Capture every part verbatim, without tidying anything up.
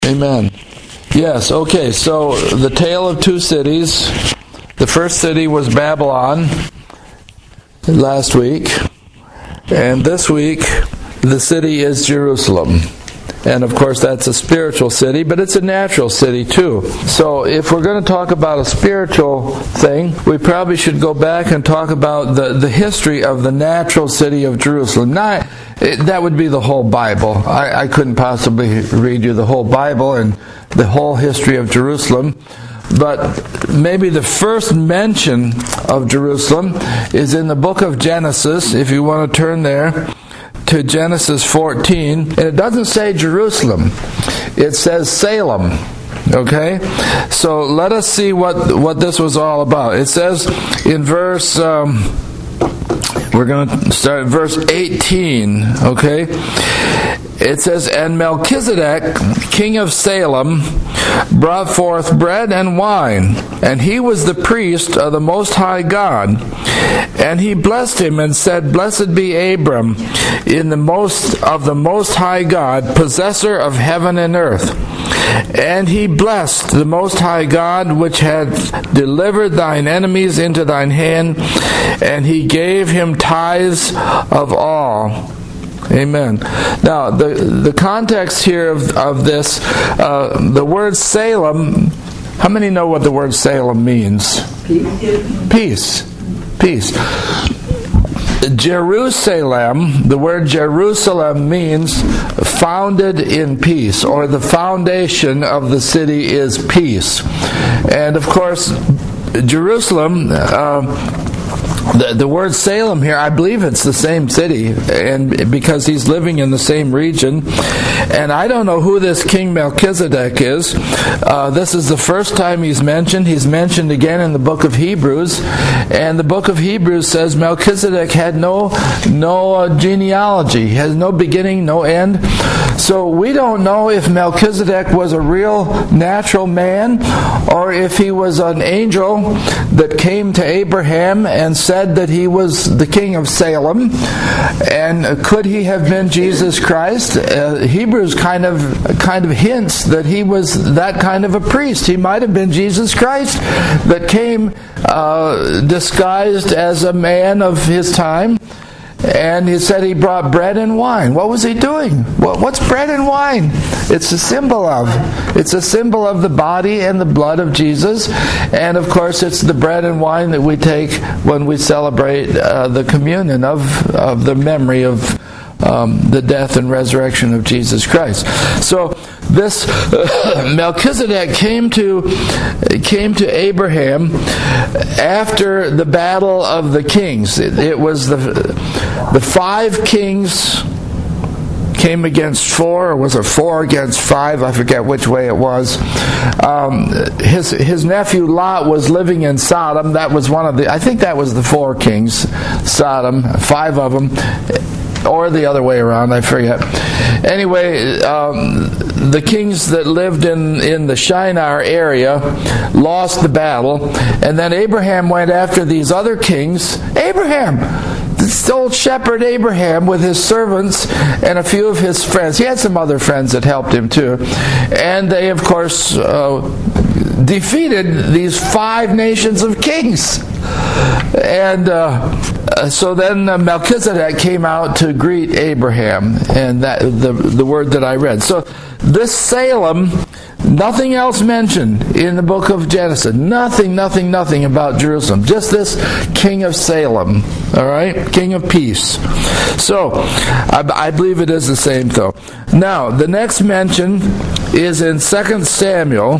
Amen. Yes, okay, so the tale of two cities. The first city was Babylon last week, and this week the city is Jerusalem. And of course that's a spiritual city, but it's a natural city too. So if we're going to talk about a spiritual thing, we probably should go back and talk about the, the history of the natural city of Jerusalem. Not, it, that would be the whole Bible. I, I couldn't possibly read you the whole Bible and the whole history of Jerusalem. But maybe the first mention of Jerusalem is in the book of Genesis, if you want to turn there to Genesis fourteen, and it doesn't say Jerusalem, it says Salem. Okay, so let us see what what this was all about. It says in verse um, we're going to start at verse eighteen. Okay, it says, and Melchizedek, king of Salem, brought forth bread and wine, and he was the priest of the Most High God. And he blessed him and said, Blessed be Abram in the most of the Most High God, possessor of heaven and earth. And he blessed the Most High God, which had delivered thine enemies into thine hand, and he gave him tithes of all. Amen. Now, the the context here of, of this, uh, the word Salem, how many know what the word Salem means? Peace. Peace. Jerusalem, the word Jerusalem means founded in peace, or the foundation of the city is peace. And of course, Jerusalem, uh, The, the word Salem here, I believe it's the same city, and because he's living in the same region. And I don't know who this King Melchizedek is. Uh, this is the first time he's mentioned. He's mentioned again in the book of Hebrews, and the book of Hebrews says Melchizedek had no no uh, genealogy, has no beginning, no end. So we don't know if Melchizedek was a real natural man, or if he was an angel that came to Abraham and said that he was the king of Salem. And could he have been Jesus Christ? Uh, Hebrews kind of kind of hints that he was that kind of a priest. He might have been Jesus Christ that came uh, disguised as a man of his time. And he said he brought bread and wine. What was he doing? What, what's bread and wine? It's a symbol of. It's a symbol of the body and the blood of Jesus. And of course, it's the bread and wine that we take when we celebrate uh, the communion of, of the memory of um, the death and resurrection of Jesus Christ. So this uh, Melchizedek came to came to Abraham after the battle of the kings. It, it was the the five kings came against four, or was it four against five? I forget which way it was. Um, his his nephew Lot was living in Sodom. That was one of the. I think that was the four kings. Sodom, five of them. Or the other way around, I forget. Anyway, um, the kings that lived in, in the Shinar area lost the battle, and then Abraham went after these other kings. Abraham! This old shepherd Abraham with his servants and a few of his friends. He had some other friends that helped him too. And they, of course, uh, defeated these five nations of kings. And uh, so then uh, Melchizedek came out to greet Abraham, and that the the word that I read. So this Salem, nothing else mentioned in the book of Genesis. Nothing, nothing, nothing about Jerusalem. Just this king of Salem. All right, king of peace. So I, I believe it is the same though. Now the next mention is in Second Samuel.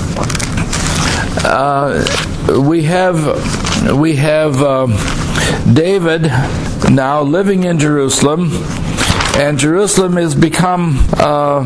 Uh, we have we have um, David now living in Jerusalem, and Jerusalem has become uh,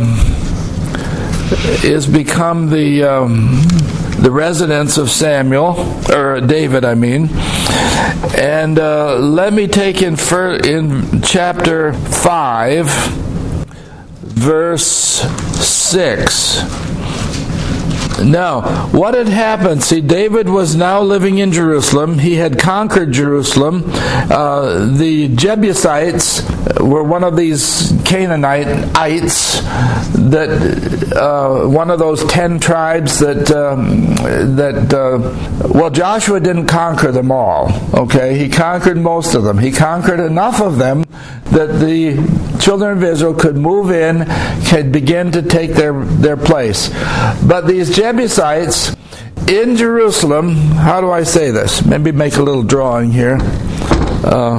is become the um, the residence of Samuel, or David, I mean. And uh, let me take in fir- in chapter five, verse six. Now, what had happened? See, David was now living in Jerusalem. He had conquered Jerusalem. Uh, the Jebusites were one of these Canaanites, that uh, one of those ten tribes that um, that uh, well, Joshua didn't conquer them all. Okay, he conquered most of them. He conquered enough of them that the children of Israel could move in, could begin to take their their place. But these Jebusites in Jerusalem, how do I say this? Maybe make a little drawing here. Uh,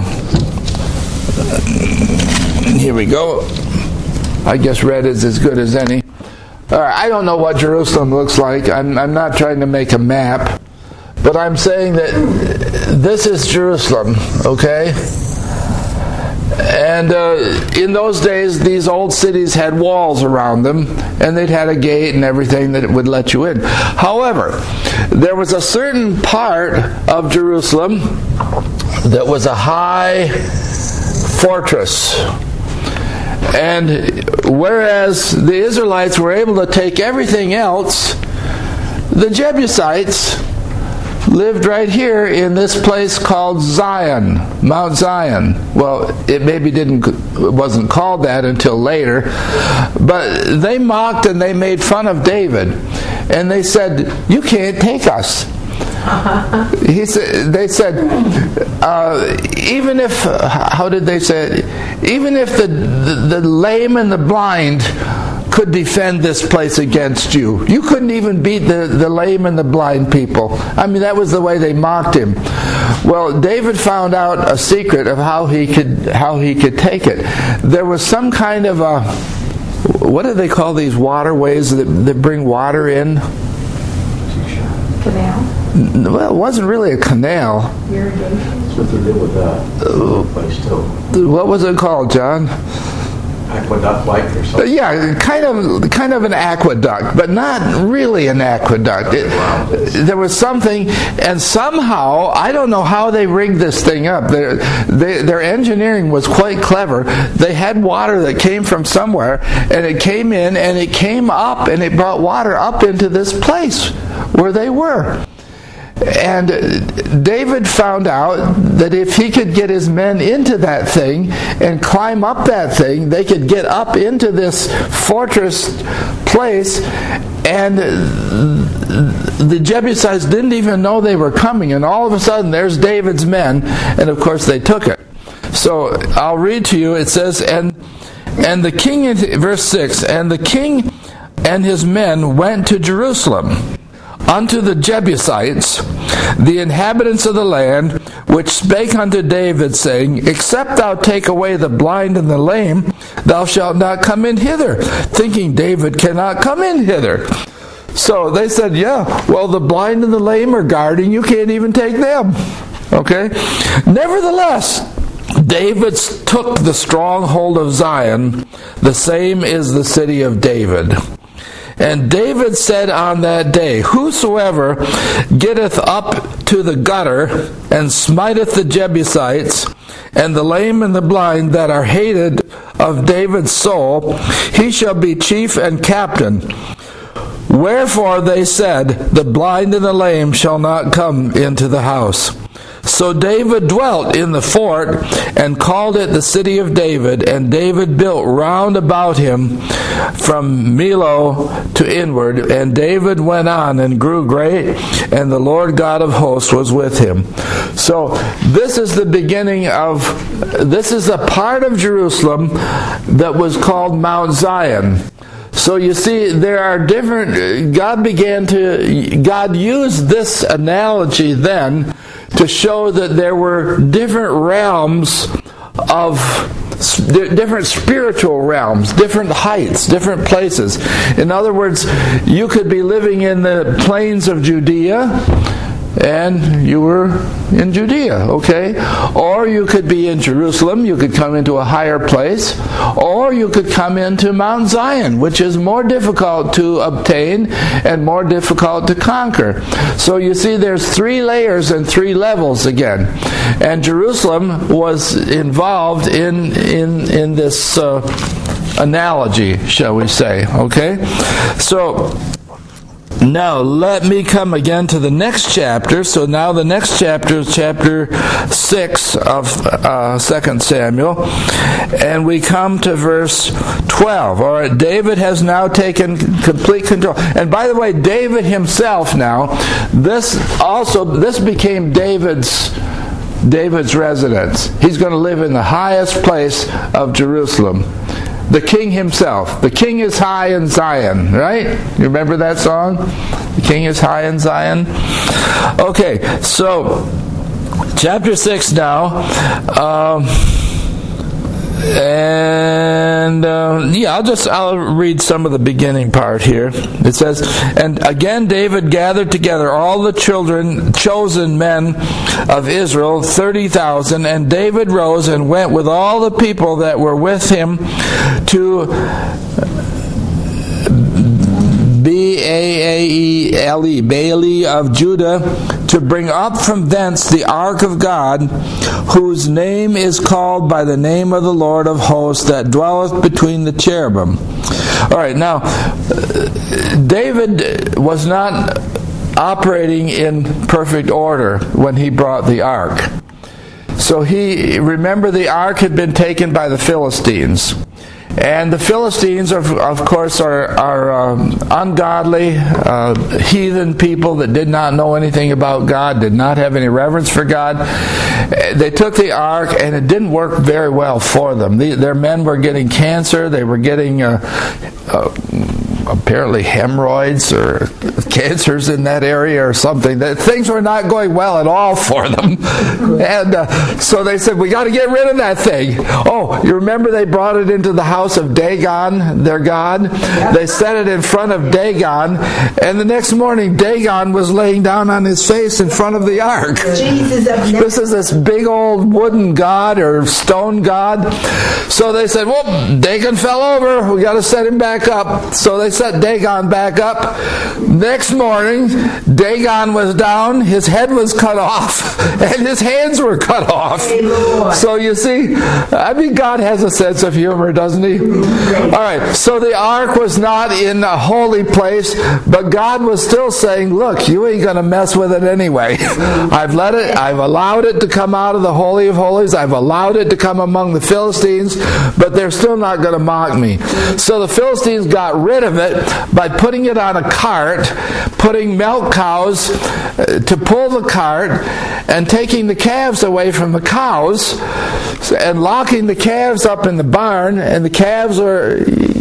here we go. I guess red is as good as any. All right, I don't know what Jerusalem looks like. I'm, I'm not trying to make a map, but I'm saying that this is Jerusalem, okay? And uh, in those days, these old cities had walls around them, and they'd had a gate and everything that would let you in. However, there was a certain part of Jerusalem that was a high fortress. And whereas the Israelites were able to take everything else, the Jebusites lived right here in this place called Zion, Mount Zion. Well, it maybe didn't, it wasn't called that until later, but they mocked and they made fun of David, and they said, "You can't take us." He said, they said, uh, even if, how did they say it? Even if the, the the lame and the blind could defend this place against you, you couldn't even beat the, the lame and the blind people. I mean, that was the way they mocked him. Well, David found out a secret of how he could how he could take it. There was some kind of a, what do they call these waterways that, that bring water in? Canal? Well, it wasn't really a canal. Irrigation? That's what they did with that place too. What was it called, John? Aqueduct like or something. Yeah, kind of, kind of an aqueduct, but not really an aqueduct. It, there was something, and somehow, I don't know how they rigged this thing up. Their, they, their engineering was quite clever. They had water that came from somewhere, and it came in, and it came up, and it brought water up into this place where they were. And David found out that if he could get his men into that thing and climb up that thing, they could get up into this fortress place, and the Jebusites didn't even know they were coming, and all of a sudden there's David's men, and of course they took it. So I'll read to you. It says, and and the king, in verse six, and the king and his men went to Jerusalem unto the Jebusites, the inhabitants of the land, which spake unto David, saying, Except thou take away the blind and the lame, thou shalt not come in hither, thinking David cannot come in hither. So they said, yeah, well, the blind and the lame are guarding, you can't even take them. Okay? Nevertheless, David took the stronghold of Zion, the same is the city of David. And David said on that day, Whosoever getteth up to the gutter, and smiteth the Jebusites, and the lame and the blind that are hated of David's soul, he shall be chief and captain. Wherefore they said, The blind and the lame shall not come into the house. So David dwelt in the fort, and called it the city of David, and David built round about him from Millo to inward, and David went on and grew great, and the Lord God of hosts was with him. So this is the beginning of, this is a part of Jerusalem that was called Mount Zion. So you see, there are different, God began to, God used this analogy then to show that there were different realms of, different spiritual realms, different heights, different places. In other words, you could be living in the plains of Judea, and you were in Judea, okay? Or you could be in Jerusalem, you could come into a higher place, or you could come into Mount Zion, which is more difficult to obtain and more difficult to conquer. So you see, there's three layers and three levels again. And Jerusalem was involved in, in, in this uh, analogy, shall we say, okay? So Now, let me come again to the next chapter. So now the next chapter is chapter six of uh, Second Samuel. And we come to verse twelve. All right, David has now taken complete control. And by the way, David himself now, this also, this became David's David's residence. He's going to live in the highest place of Jerusalem. The king himself. The king is high in Zion, right? You remember that song? The king is high in Zion. Okay, so chapter six now. Um, and uh, yeah, I'll just I'll read some of the beginning part here. It says, "And again David gathered together all the children, chosen men of Israel, thirty thousand, and David rose and went with all the people that were with him to B-A-A-E-L-E, Bailey of Judah, to bring up from thence the ark of God, whose name is called by the name of the Lord of hosts, that dwelleth between the cherubim." All right, now, David was not operating in perfect order when he brought the ark. So he, remember, the ark had been taken by the Philistines. And the Philistines, are, of course, are, are um, ungodly, uh, heathen people that did not know anything about God, did not have any reverence for God. They took the ark, and it didn't work very well for them. The, their men were getting cancer. They were getting uh, uh, apparently hemorrhoids or cancers in that area or something. That things were not going well at all for them. And uh, so they said, we got to get rid of that thing. Oh, you remember they brought it into the house of Dagon, their god? They set it in front of Dagon, and the next morning Dagon was laying down on his face in front of the ark. Jesus of this is this big old wooden god or stone god. So they said, well, Dagon fell over. We got to set him back up. So they set Dagon back up. Next morning, Dagon was down, his head was cut off, and his hands were cut off. So you see, I mean, God has a sense of humor, doesn't he? All right, so the ark was not in a holy place, but God was still saying, look, you ain't going to mess with it anyway. I've let it, I've allowed it to come out of the Holy of Holies, I've allowed it to come among the Philistines, but they're still not going to mock me. So the Philistines got rid of it by putting it on a cart, putting milk cows to pull the cart, and taking the calves away from the cows, and locking the calves up in the barn, and the calves are...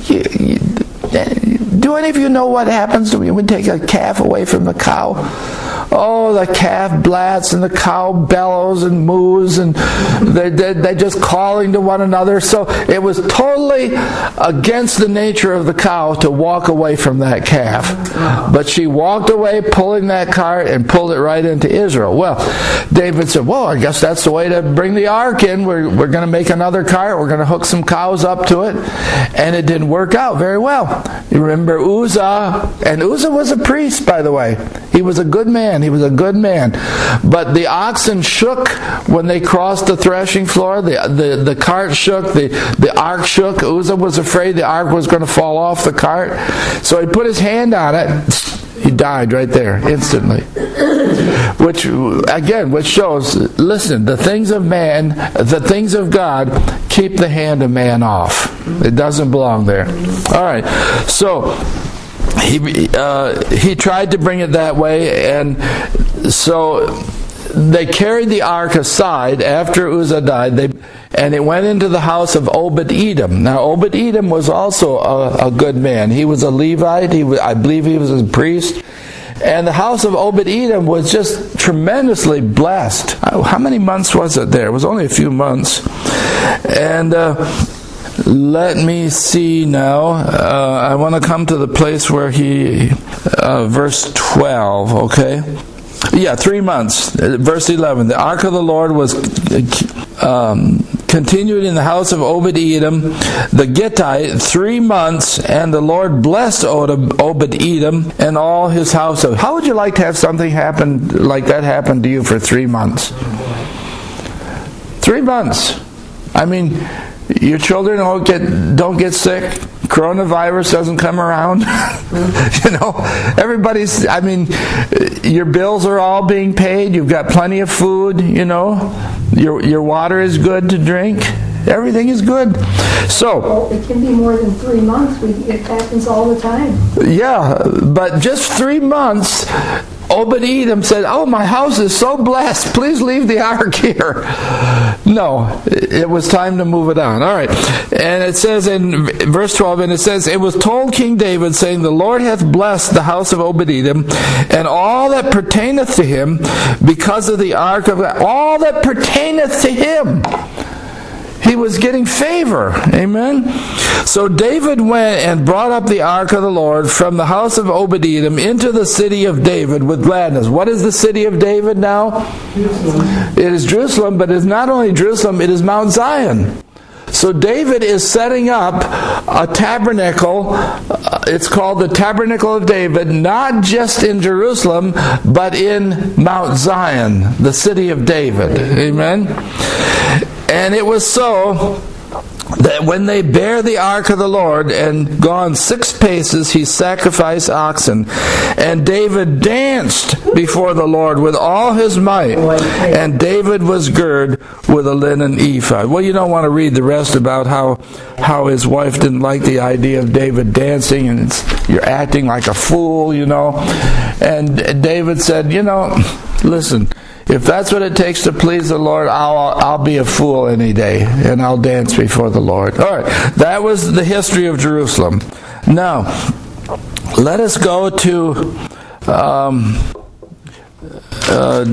Do any of you know what happens when we take a calf away from the cow? Oh, the calf blats and the cow bellows and moos, and they're, they're, they're just calling to one another. So it was totally against the nature of the cow to walk away from that calf. But she walked away, pulling that cart, and pulled it right into Israel. Well, David said, well, I guess that's the way to bring the ark in. We're, we're going to make another cart. We're going to hook some cows up to it. And it didn't work out very well. You remember Uzzah, and Uzzah was a priest, by the way. He was a good man. He was a good man. But the oxen shook when they crossed the threshing floor. The, the, the cart shook. The, the ark shook. Uzzah was afraid the ark was going to fall off the cart. So he put his hand on it. He died right there, instantly. Which, again, which shows, listen, the things of man, the things of God, keep the hand of man off. It doesn't belong there. All right. So he uh, he tried to bring it that way, and so they carried the ark aside after Uzzah died, they, and it went into the house of Obed-Edom. Now, Obed-Edom was also a, a good man. He was a Levite. He was, I believe he was a priest. And the house of Obed-Edom was just tremendously blessed. How many months was it there? It was only a few months. And uh, let me see now. Uh, I want to come to the place where he, uh, verse twelve, okay? Yeah, three months. Verse eleven. The ark of the Lord was um, continued in the house of Obed-Edom, the Gittite, three months, and the Lord blessed Obed-Edom and all his household. How would you like to have something happen like that happen to you for three months? Three months. I mean, your children don't get don't get sick. coronavirus doesn't come around. You know, everybody's, I mean, your bills are all being paid. You've got plenty of food, you know. Your, your water is good to drink. Everything is good. So, well, it can be more than three months. We, it happens all the time. Yeah, but just three months, Obed-Edom said, "Oh, my house is so blessed. Please leave the ark here." No, it was time to move it on. All right. And it says in verse twelve, and it says, "It was told King David, saying, The Lord hath blessed the house of Obed-Edom, and all that pertaineth to him, because of the ark of God." All that pertaineth to him. He was getting favor. Amen? So David went and brought up the ark of the Lord from the house of Obed-Edom into the city of David with gladness. What is the city of David now? Jerusalem. It is Jerusalem, but it is not only Jerusalem, it is Mount Zion. So David is setting up a tabernacle. It's called the Tabernacle of David, not just in Jerusalem, but in Mount Zion, the city of David. Amen? And it was so that when they bare the ark of the Lord and gone six paces, he sacrificed oxen. And David danced before the Lord with all his might. And David was girded with a linen ephod. Well, you don't want to read the rest about how how his wife didn't like the idea of David dancing, and it's, you're acting like a fool, you know. And David said, you know, listen, if that's what it takes to please the Lord, I'll I'll be a fool any day, and I'll dance before the Lord. All right, that was the history of Jerusalem. Now, let us go to um, uh,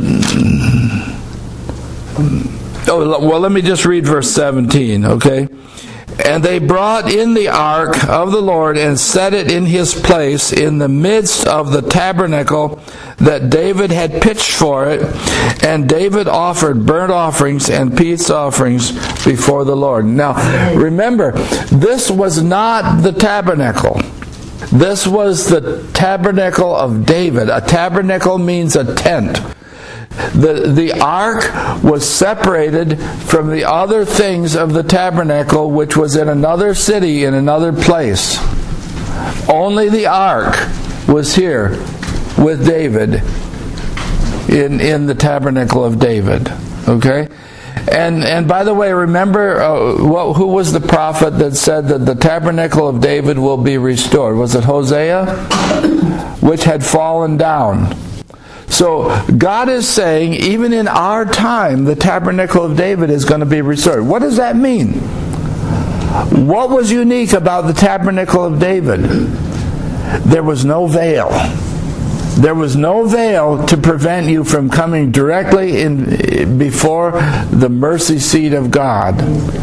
oh, well, let me just read verse seventeen, okay? "And they brought in the ark of the Lord and set it in his place in the midst of the tabernacle that David had pitched for it. And David offered burnt offerings and peace offerings before the Lord." Now, remember, this was not the tabernacle. This was the tabernacle of David. A tabernacle means a tent. The, the ark was separated from the other things of the tabernacle, which was in another city, in another place. Only the ark was here with David in, in the tabernacle of David. Okay? And and by the way, remember uh, what, who was the prophet that said that the tabernacle of David will be restored? Was it Hosea? Which had fallen down. So God is saying, even in our time, the tabernacle of David is going to be restored. What does that mean? What was unique about the tabernacle of David? There was no veil. There was no veil to prevent you from coming directly in before the mercy seat of God.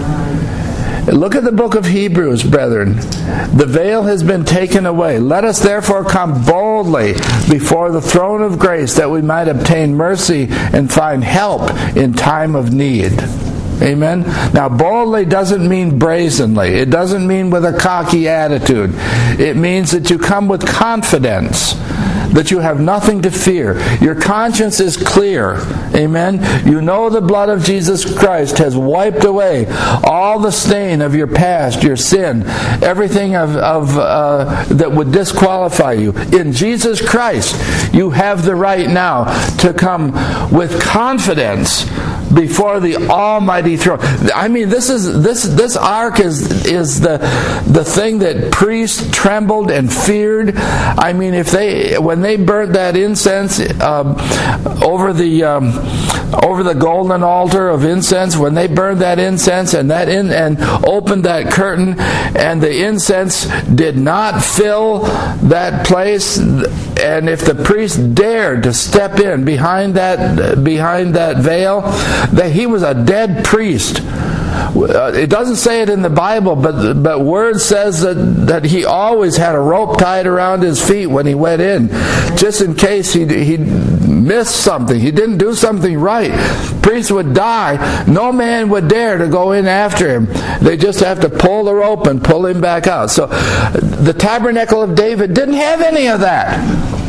Look at the book of Hebrews, brethren. The veil has been taken away. Let us therefore come boldly before the throne of grace, that we might obtain mercy and find help in time of need. Amen? Now, boldly doesn't mean brazenly. It doesn't mean with a cocky attitude. It means that you come with confidence, that you have nothing to fear. Your conscience is clear. Amen? You know the blood of Jesus Christ has wiped away all the stain of your past, your sin, everything of, of uh, that would disqualify you. In Jesus Christ, you have the right now to come with confidence before the Almighty throne. I mean, this is this this ark is is the the thing that priests trembled and feared. I mean, if they when they burnt that incense um, over the um, over the golden altar of incense, when they burned that incense and that in and opened that curtain, and the incense did not fill that place, and if the priest dared to step in behind that behind that veil, that he was a dead priest. It doesn't say it in the Bible, but but word says that, that he always had a rope tied around his feet when he went in, just in case he he missed something, he didn't do something right. Priest would die. No man would dare to go in after him. They just have to pull the rope and pull him back out. So the tabernacle of David didn't have any of that.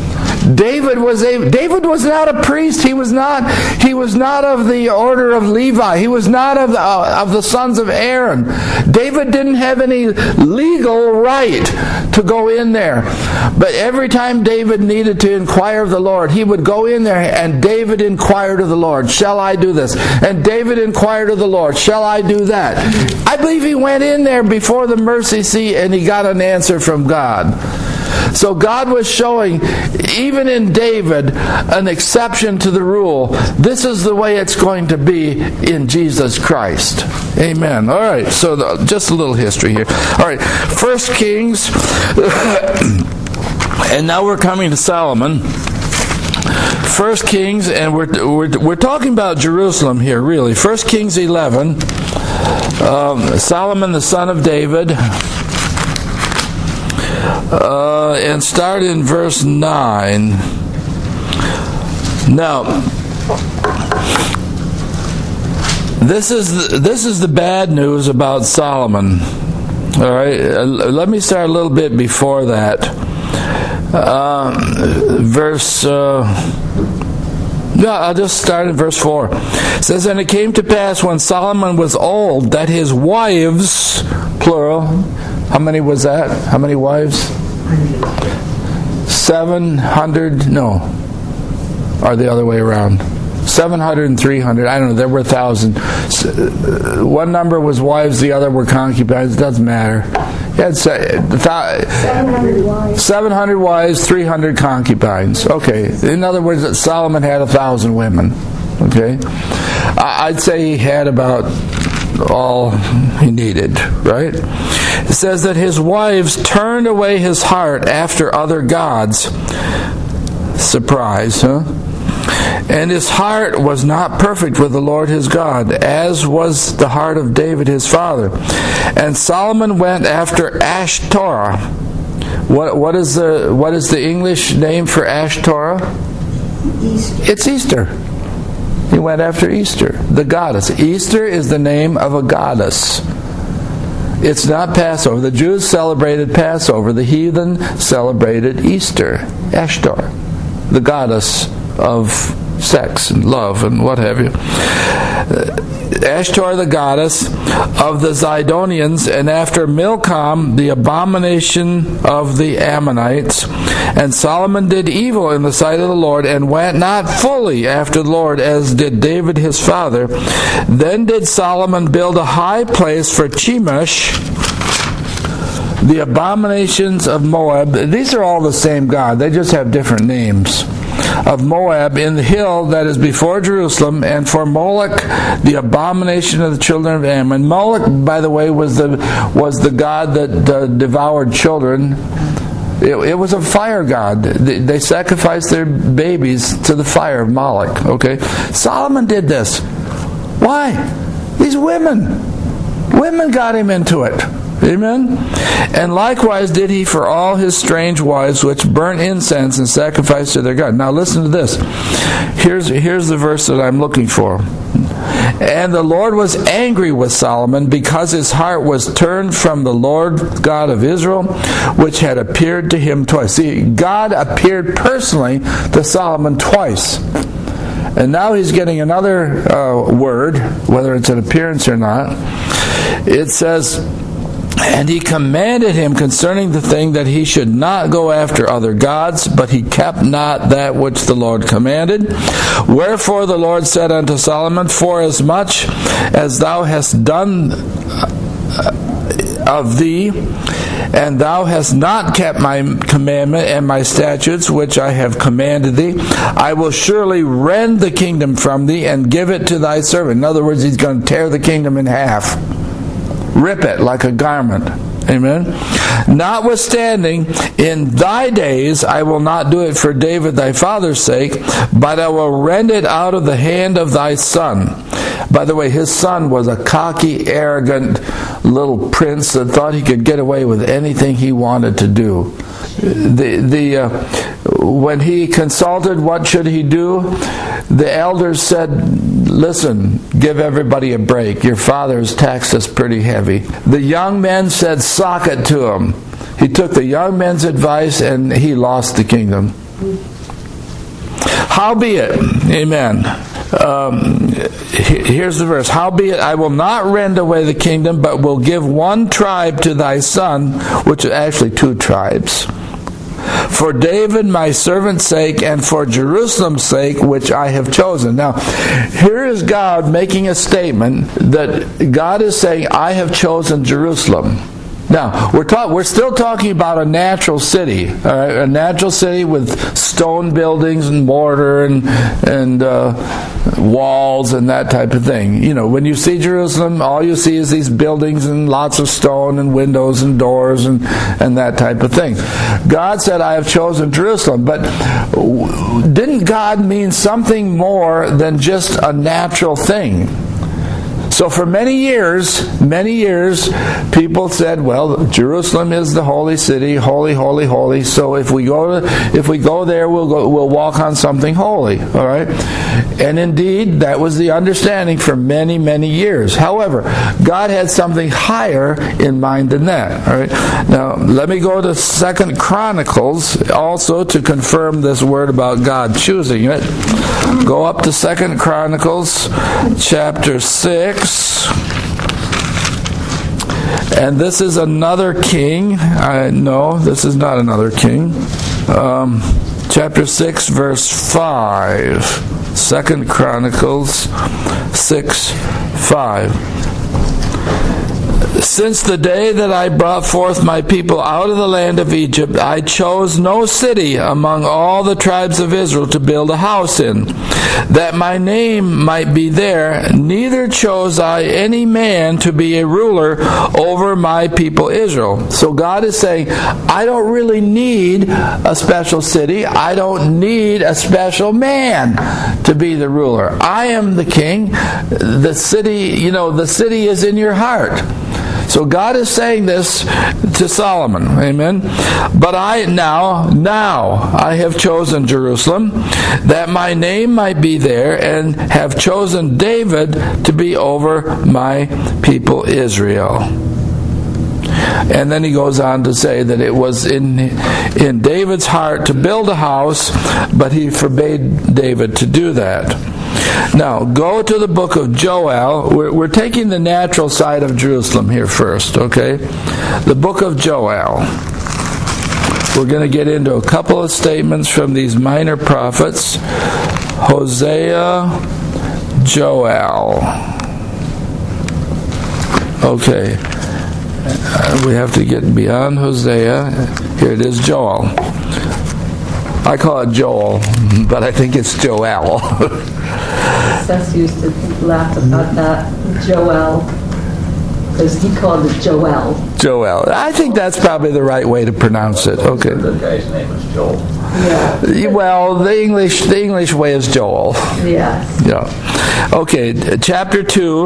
David was a David was not a priest. He was not he was not of the order of Levi. He was not of the, uh, of the sons of Aaron. David didn't have any legal right to go in there. But every time David needed to inquire of the Lord, he would go in there, and David inquired of the Lord, shall I do this? And David inquired of the Lord, shall I do that? I believe he went in there before the mercy seat and he got an answer from God. So God was showing, even in David, an exception to the rule. This is the way it's going to be in Jesus Christ. Amen. All right, so the, just a little history here. All right, First Kings, and now we're coming to Solomon. First Kings, and we're, we're, we're talking about Jerusalem here, really. First Kings eleven, um, Solomon the son of David. Uh, and start in verse nine. Now, this is the, this is the bad news about Solomon. All right, uh, let me start a little bit before that. Uh, verse. Uh, No, I'll just start in verse four. It says, and it came to pass when Solomon was old that his wives, plural, how many was that? How many wives? Seven hundred, no. Or the other way around. Seven hundred and three hundred. I don't know, there were a thousand. One number was wives, the other were concubines. It doesn't matter. He had seven hundred wives. seven hundred wives, three hundred concubines. Okay. In other words, Solomon had a thousand women. Okay. I'd say he had about all he needed, right? It says that his wives turned away his heart after other gods. Surprise, huh? And his heart was not perfect with the Lord his God, as was the heart of David his father. And Solomon went after Ashtoreth. What what is the what is the English name for Ashtoreth? Easter. It's Easter. He went after Easter, the goddess. Easter is the name of a goddess. It's not Passover. The Jews celebrated Passover. The heathen celebrated Easter. Ashtoreth, the goddess of sex and love and what have you. Ashtoreth, the goddess of the Zidonians, and after Milcom, the abomination of the Ammonites. And Solomon did evil in the sight of the Lord, and went not fully after the Lord, as did David his father. Then did Solomon build a high place for Chemosh, the abominations of Moab. These are all the same God. They just have different names. Of Moab in the hill that is before Jerusalem, and for Moloch, the abomination of the children of Ammon. Moloch, by the way, was the was the god that uh, devoured children. It, it was a fire god. They, they sacrificed their babies to the fire of Moloch. Okay, Solomon did this. Why? These women, women got him into it. Amen? And likewise did he for all his strange wives, which burnt incense and sacrificed to their God. Now listen to this. Here's, here's the verse that I'm looking for. And the Lord was angry with Solomon, because his heart was turned from the Lord God of Israel, which had appeared to him twice. See, God appeared personally to Solomon twice. And now he's getting another uh, word, whether it's an appearance or not. It says, and he commanded him concerning the thing that he should not go after other gods, but he kept not that which the Lord commanded. Wherefore the Lord said unto Solomon, forasmuch as thou hast done of thee, and thou hast not kept my commandment and my statutes which I have commanded thee, I will surely rend the kingdom from thee and give it to thy servant. In other words, he's going to tear the kingdom in half. Rip it like a garment. Amen. Notwithstanding, in thy days I will not do it for David thy father's sake, but I will rend it out of the hand of thy son. By the way, his son was a cocky, arrogant little prince that thought he could get away with anything he wanted to do. The the uh, when he consulted what should he do, the elders said, listen, give everybody a break. Your father's taxed us pretty heavy. The young men said, sock it to him. He took the young men's advice and he lost the kingdom. howbeit, amen. Um, here's the verse. Howbeit, I will not rend away the kingdom, but will give one tribe to thy son, which is actually two tribes, for David my servant's sake, and for Jerusalem's sake, which I have chosen. Now, here is God making a statement that God is saying, I have chosen Jerusalem. Now, we're talk, we're still talking about a natural city, all right? A natural city with stone buildings and mortar and and uh, walls and that type of thing. You know, when you see Jerusalem, all you see is these buildings and lots of stone and windows and doors and, and that type of thing. God said, I have chosen Jerusalem, but didn't God mean something more than just a natural thing? So for many years, many years, people said, well, Jerusalem is the holy city, holy, holy, holy. So if we go to, if we go there, we'll go, we'll walk on something holy. All right? And indeed, that was the understanding for many, many years. However, God had something higher in mind than that. All right? Now, let me go to Second Chronicles also to confirm this word about God choosing it. Go up to Second Chronicles chapter six. And this is another king. I no, this is not another king. Um, chapter six, verse five. Second Chronicles six, five. Since the day that I brought forth my people out of the land of Egypt, I chose no city among all the tribes of Israel to build a house in, that my name might be there. Neither chose I any man to be a ruler over my people Israel. So God is saying, I don't really need a special city. I don't need a special man to be the ruler. I am the king. The city, you know, the city is in your heart. So God is saying this to Solomon, amen. But I now, now I have chosen Jerusalem, that my name might be there, and have chosen David to be over my people Israel. And then he goes on to say that it was in in David's heart to build a house, but he forbade David to do that. Now, go to the book of Joel. We're, we're taking the natural side of Jerusalem here first, okay? The book of Joel. We're going to get into a couple of statements from these minor prophets. Hosea, Joel. Okay. Uh, we have to get beyond Hosea. Here it is, Joel. I call it Joel, but I think it's Joel. Seth used to laugh about that, Joel, because he called it Joel. Joel. I think that's probably the right way to pronounce it. Okay. The guy's name is Joel. Yeah. Well, the English the English way is Joel. Yes. Yeah. Okay, chapter two,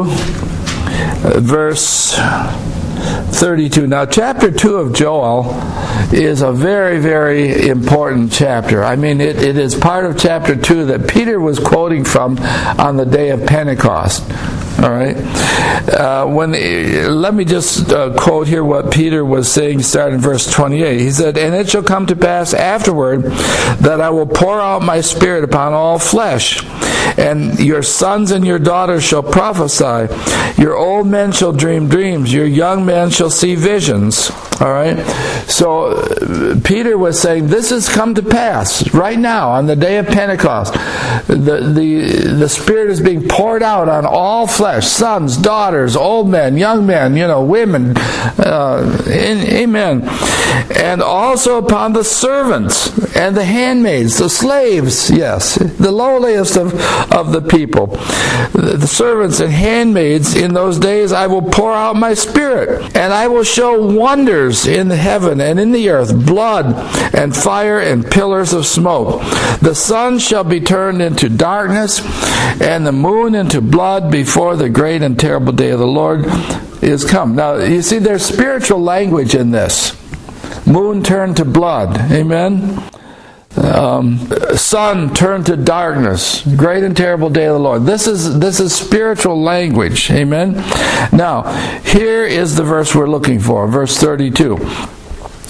verse thirty-two. Now, chapter two of Joel is a very, very important chapter. I mean, it, it is part of chapter two that Peter was quoting from on the day of Pentecost. All right. Uh, when let me just uh, quote here what Peter was saying, starting in verse twenty-eight. He said, "And it shall come to pass afterward that I will pour out my spirit upon all flesh, and your sons and your daughters shall prophesy. Your old men shall dream dreams. Your young men shall see visions." All right. So uh, Peter was saying, this has come to pass right now on the day of Pentecost. The the the Spirit is being poured out on all flesh, sons, daughters, old men, young men, you know, women. Uh, amen. And also upon the servants and the handmaids, the slaves, yes, the lowliest of, of the people. The, the servants and handmaids, in those days I will pour out my Spirit, and I will show wonders in the heaven and in the earth, blood and fire and pillars of smoke. The sun shall be turned into darkness, and the moon into blood before the great and terrible day of the Lord is come. Now, you see, there's spiritual language in this. Moon turned to blood. Amen? Um, sun turned to darkness. Great and terrible day of the Lord. This is this is spiritual language. Amen? Now, here is the verse we're looking for. Verse thirty-two.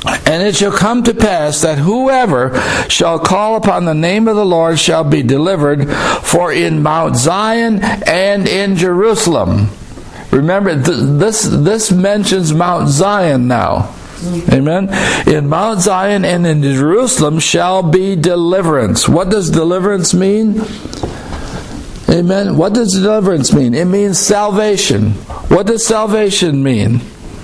And it shall come to pass that whoever shall call upon the name of the Lord shall be delivered, for in Mount Zion and in Jerusalem. Remember, th- this this mentions Mount Zion now. Amen. In Mount Zion and in Jerusalem shall be deliverance. What does deliverance mean? Amen. What does deliverance mean? It means salvation. What does salvation mean?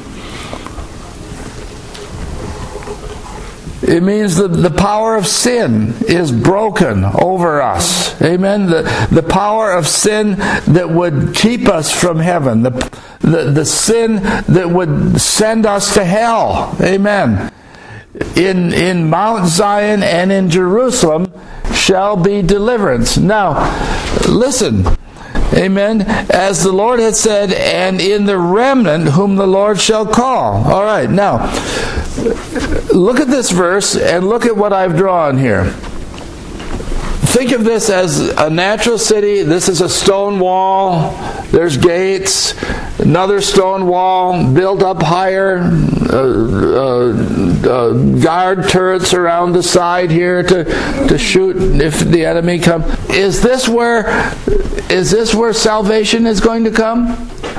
It means that the power of sin is broken over us. Amen. The, the power of sin that would keep us from heaven. The, the, the sin that would send us to hell. Amen. In, in Mount Zion and in Jerusalem shall be deliverance. Now, listen. Amen. As the Lord had said, and in the remnant whom the Lord shall call. All right. Now, look at this verse and look at what I've drawn here. Think of this as a natural city. This is a stone wall. There's gates. Another stone wall built up higher. Uh, uh, uh, guard turrets around the side here to, to shoot if the enemy comes. Is this where is this where salvation is going to come?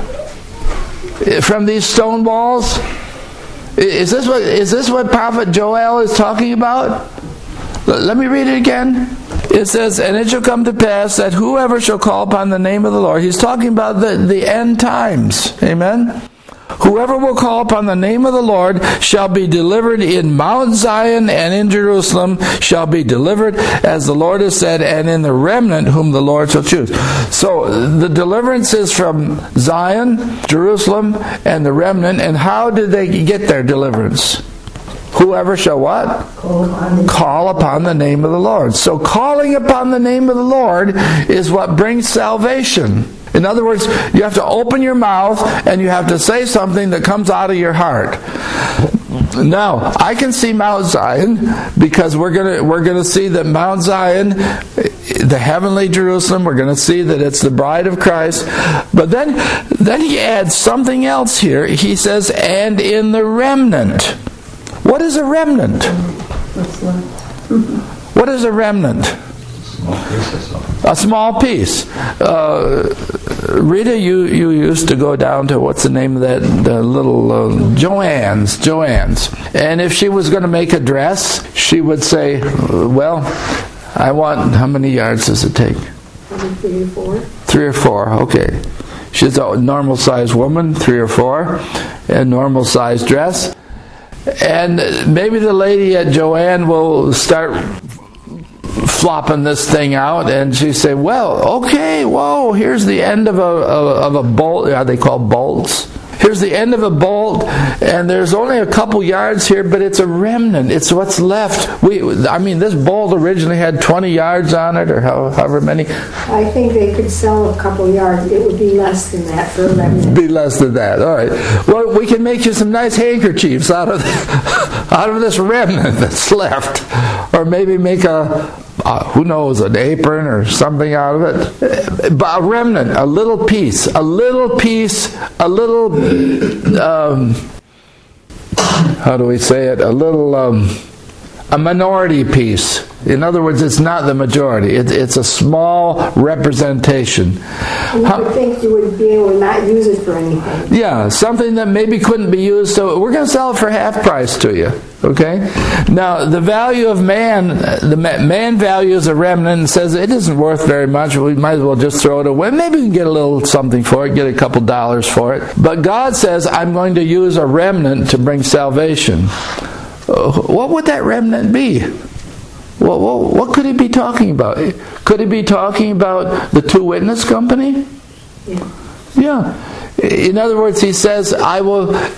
From these stone walls? Is this what is this what Prophet Joel is talking about? Let me read it again. It says, and it shall come to pass that whoever shall call upon the name of the Lord. He's talking about the, the end times. Amen? Whoever will call upon the name of the Lord shall be delivered in Mount Zion and in Jerusalem shall be delivered, as the Lord has said, and in the remnant whom the Lord shall choose. So the deliverance is from Zion, Jerusalem, and the remnant. And how did they get their deliverance? Whoever shall what? Call upon, Call upon the name of the Lord. So calling upon the name of the Lord is what brings salvation. In other words, you have to open your mouth and you have to say something that comes out of your heart. Now, I can see Mount Zion because we're gonna we're gonna see that Mount Zion, the heavenly Jerusalem, we're gonna see that it's the bride of Christ. But then then he adds something else here. He says, and in the remnant. What is a remnant? What is a remnant? A small piece. Uh, Rita, you, you used to go down to, what's the name of that the little uh, Joann's, Joann's. And if she was going to make a dress, she would say, well, I want, how many yards does it take? three or four. Three or four, okay. She's a normal sized woman, three or four, and normal sized dress. And maybe the lady at Joann will start flopping this thing out, and she say, well, okay, whoa, here's the end of a, of a bolt. Are they called bolts? Here's the end of a bolt, and there's only a couple yards here, but it's a remnant. It's what's left. We, I mean, this bolt originally had twenty yards on it, or how, however many. I think they could sell a couple yards. It would be less than that for a remnant. Be less than that. All right. Well, we can make you some nice handkerchiefs out of out of this remnant that's left, or maybe make a. Uh, who knows, an apron or something out of it. But a remnant, a little piece, a little piece, a little, um, how do we say it? A little, um, a minority piece. In other words, it's not the majority. It, it's a small representation. And you How, would think you would be able to not use it for anything. Yeah, something that maybe couldn't be used, so we're going to sell it for half price to you. Okay? Now, the value of man, the man values a remnant and says it isn't worth very much. We might as well just throw it away. Maybe we can get a little something for it, get a couple dollars for it. But God says, I'm going to use a remnant to bring salvation. What would that remnant be? What, what, what could he be talking about? Could he be talking about the Two Witness Company? Yeah. Yeah. In other words, he says, I will, of,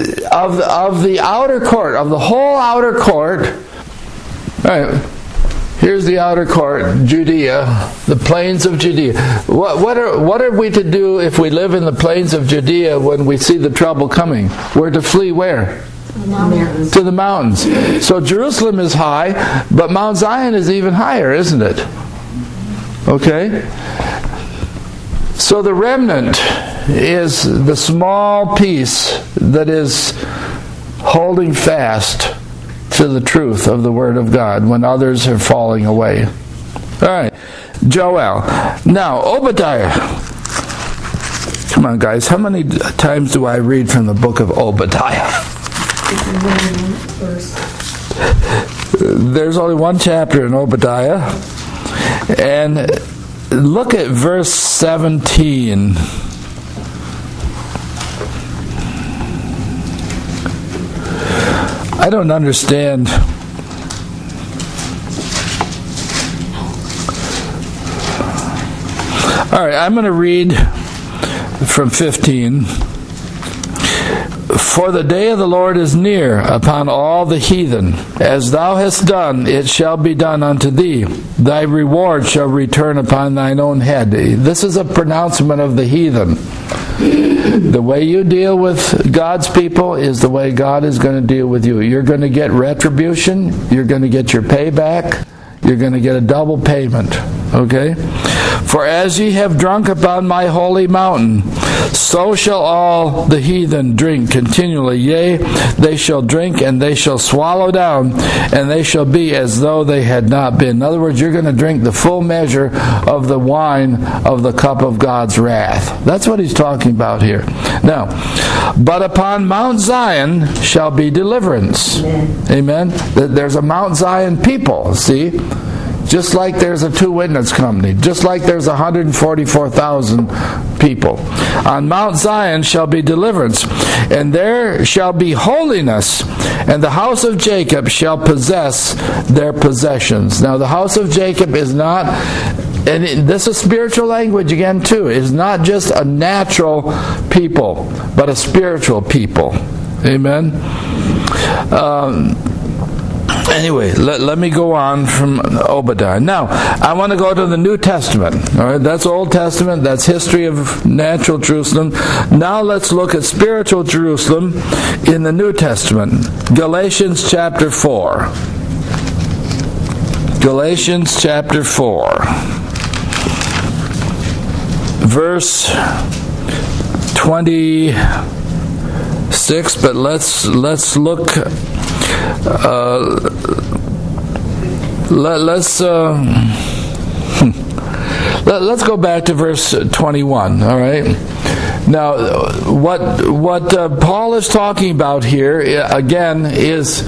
of the outer court, of the whole outer court, all right, here's the outer court, Judea, the plains of Judea. What, what, are, what are we to do if we live in the plains of Judea when we see the trouble coming? We're to flee where? Mountains. To the mountains. So Jerusalem is high, but Mount Zion is even higher, isn't it? Okay? So the remnant is the small piece that is holding fast to the truth of the Word of God when others are falling away. All right, Joel. Now, Obadiah. Come on, guys. How many times do I read from the book of Obadiah? There's only one chapter in Obadiah. And look at verse seventeen. I don't understand. All right, I'm going to read from fifteen. For the day of the Lord is near upon all the heathen. As thou hast done, it shall be done unto thee. Thy reward shall return upon thine own head. This is a pronouncement of the heathen. The way you deal with God's people is the way God is going to deal with you. You're going to get retribution. You're going to get your payback. You're going to get a double payment. Okay? For as ye have drunk upon my holy mountain, so shall all the heathen drink continually. Yea, they shall drink, and they shall swallow down, and they shall be as though they had not been. In other words, you're going to drink the full measure of the wine of the cup of God's wrath. That's what he's talking about here. Now, but upon Mount Zion shall be deliverance. Amen. Amen. There's a Mount Zion people, see? Just like there's a two-witness company. Just like there's one hundred forty-four thousand people. On Mount Zion shall be deliverance, and there shall be holiness, and the house of Jacob shall possess their possessions. Now the house of Jacob is not, and this is spiritual language again too, is not just a natural people, but a spiritual people. Amen? Um... Anyway, let, let me go on from Obadiah. Now, I want to go to the New Testament. All right, that's Old Testament. That's history of natural Jerusalem. Now let's look at spiritual Jerusalem in the New Testament. Galatians chapter four. Galatians chapter four. Verse twenty-six, but let's let's look Uh, let, let's uh, let, let's go back to verse twenty-one. All right. Now, what what uh, Paul is talking about here again is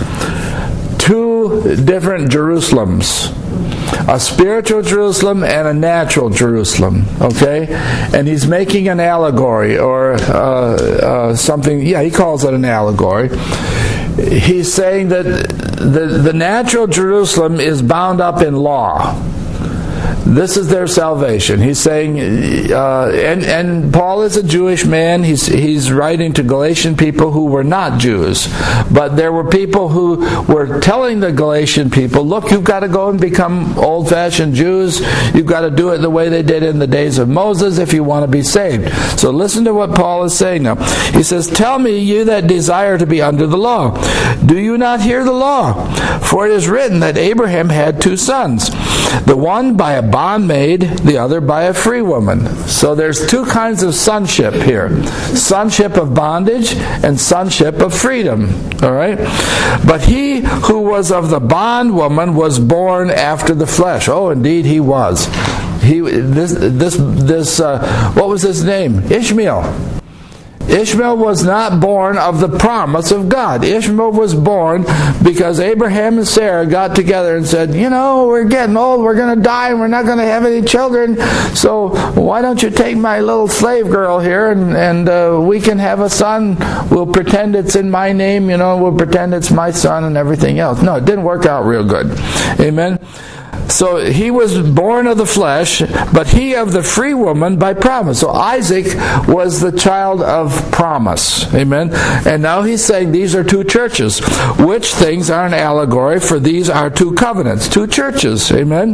two different Jerusalems. A spiritual Jerusalem and a natural Jerusalem, okay? And he's making an allegory or uh, uh, something. Yeah, he calls it an allegory. He's saying that the, the natural Jerusalem is bound up in law. This is their salvation. He's saying, uh, and, and Paul is a Jewish man. He's, he's writing to Galatian people who were not Jews. But there were people who were telling the Galatian people, look, you've got to go and become old-fashioned Jews. You've got to do it the way they did in the days of Moses if you want to be saved. So listen to what Paul is saying now. He says, tell me, you that desire to be under the law, do you not hear the law? For it is written that Abraham had two sons, the one by a bondmaid, the other by a free woman. So there's two kinds of sonship here. Sonship of bondage and sonship of freedom. All right? But he who was of the bondwoman was born after the flesh. Oh, indeed he was. He this this this uh, what was his name? Ishmael. Ishmael was not born of the promise of God. Ishmael was born because Abraham and Sarah got together and said, you know, we're getting old, we're going to die, and we're not going to have any children, so why don't you take my little slave girl here, and, and uh, we can have a son. We'll pretend it's in my name, you know, we'll pretend it's my son and everything else. No, it didn't work out real good. Amen? So he was born of the flesh, but he of the free woman by promise. So Isaac was the child of promise. Amen. And now he's saying these are two churches. Which things are an allegory? For these are two covenants, two churches. Amen.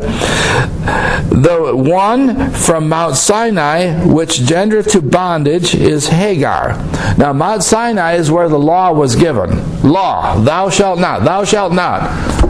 The one from Mount Sinai, which gendereth to bondage, is Hagar. Now Mount Sinai is where the law was given. Law. Thou shalt not. Thou shalt not.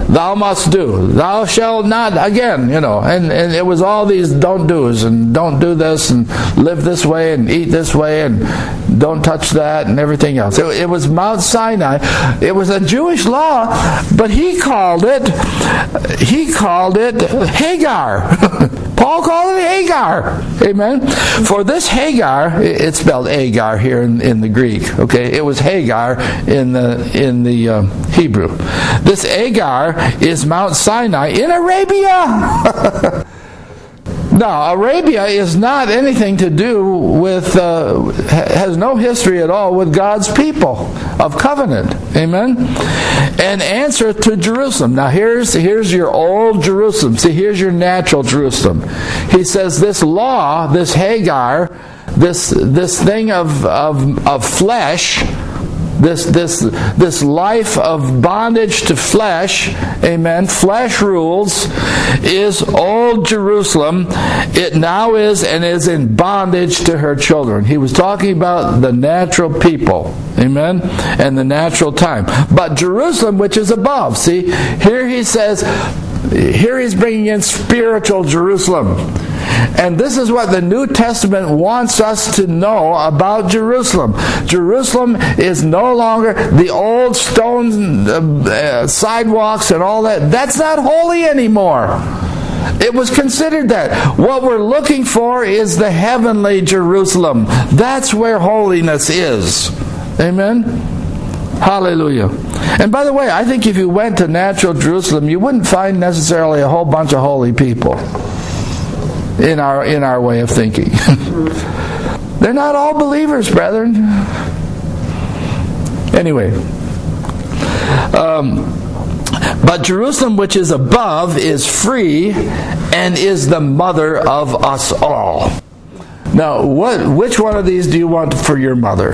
thou must do. Thou shalt not, again, you know, and, and it was all these don't do's, and don't do this, and live this way, and eat this way, and don't touch that, and everything else. It, it was Mount Sinai. It was a Jewish law, but he called it, he called it Hagar. Paul called it Hagar. Amen. For this Hagar, it's spelled Agar here in, in the Greek. Okay, it was Hagar in the in the uh, Hebrew. This Agar is Mount Sinai in Arabia. Now, Arabia is not anything to do with, uh, has no history at all with God's people of covenant. Amen? And answer to Jerusalem. Now, here's, here's your old Jerusalem. See, here's your natural Jerusalem. He says this law, this Hagar, this, this thing of, of, of flesh, This this this life of bondage to flesh, amen, flesh rules, is old Jerusalem. It now is and is in bondage to her children. He was talking about the natural people, amen, and the natural time. But Jerusalem, which is above, see, here he says, here he's bringing in spiritual Jerusalem. And this is what the New Testament wants us to know about Jerusalem. Jerusalem is no longer the old stone uh, sidewalks and all that. That's not holy anymore. It was considered that. What we're looking for is the heavenly Jerusalem. That's where holiness is. Amen? Hallelujah. And by the way, I think if you went to natural Jerusalem, you wouldn't find necessarily a whole bunch of holy people. In our in our way of thinking. They're not all believers, brethren. Anyway. Um, but Jerusalem, which is above, is free and is the mother of us all. Now, what? Which one of these do you want for your mother?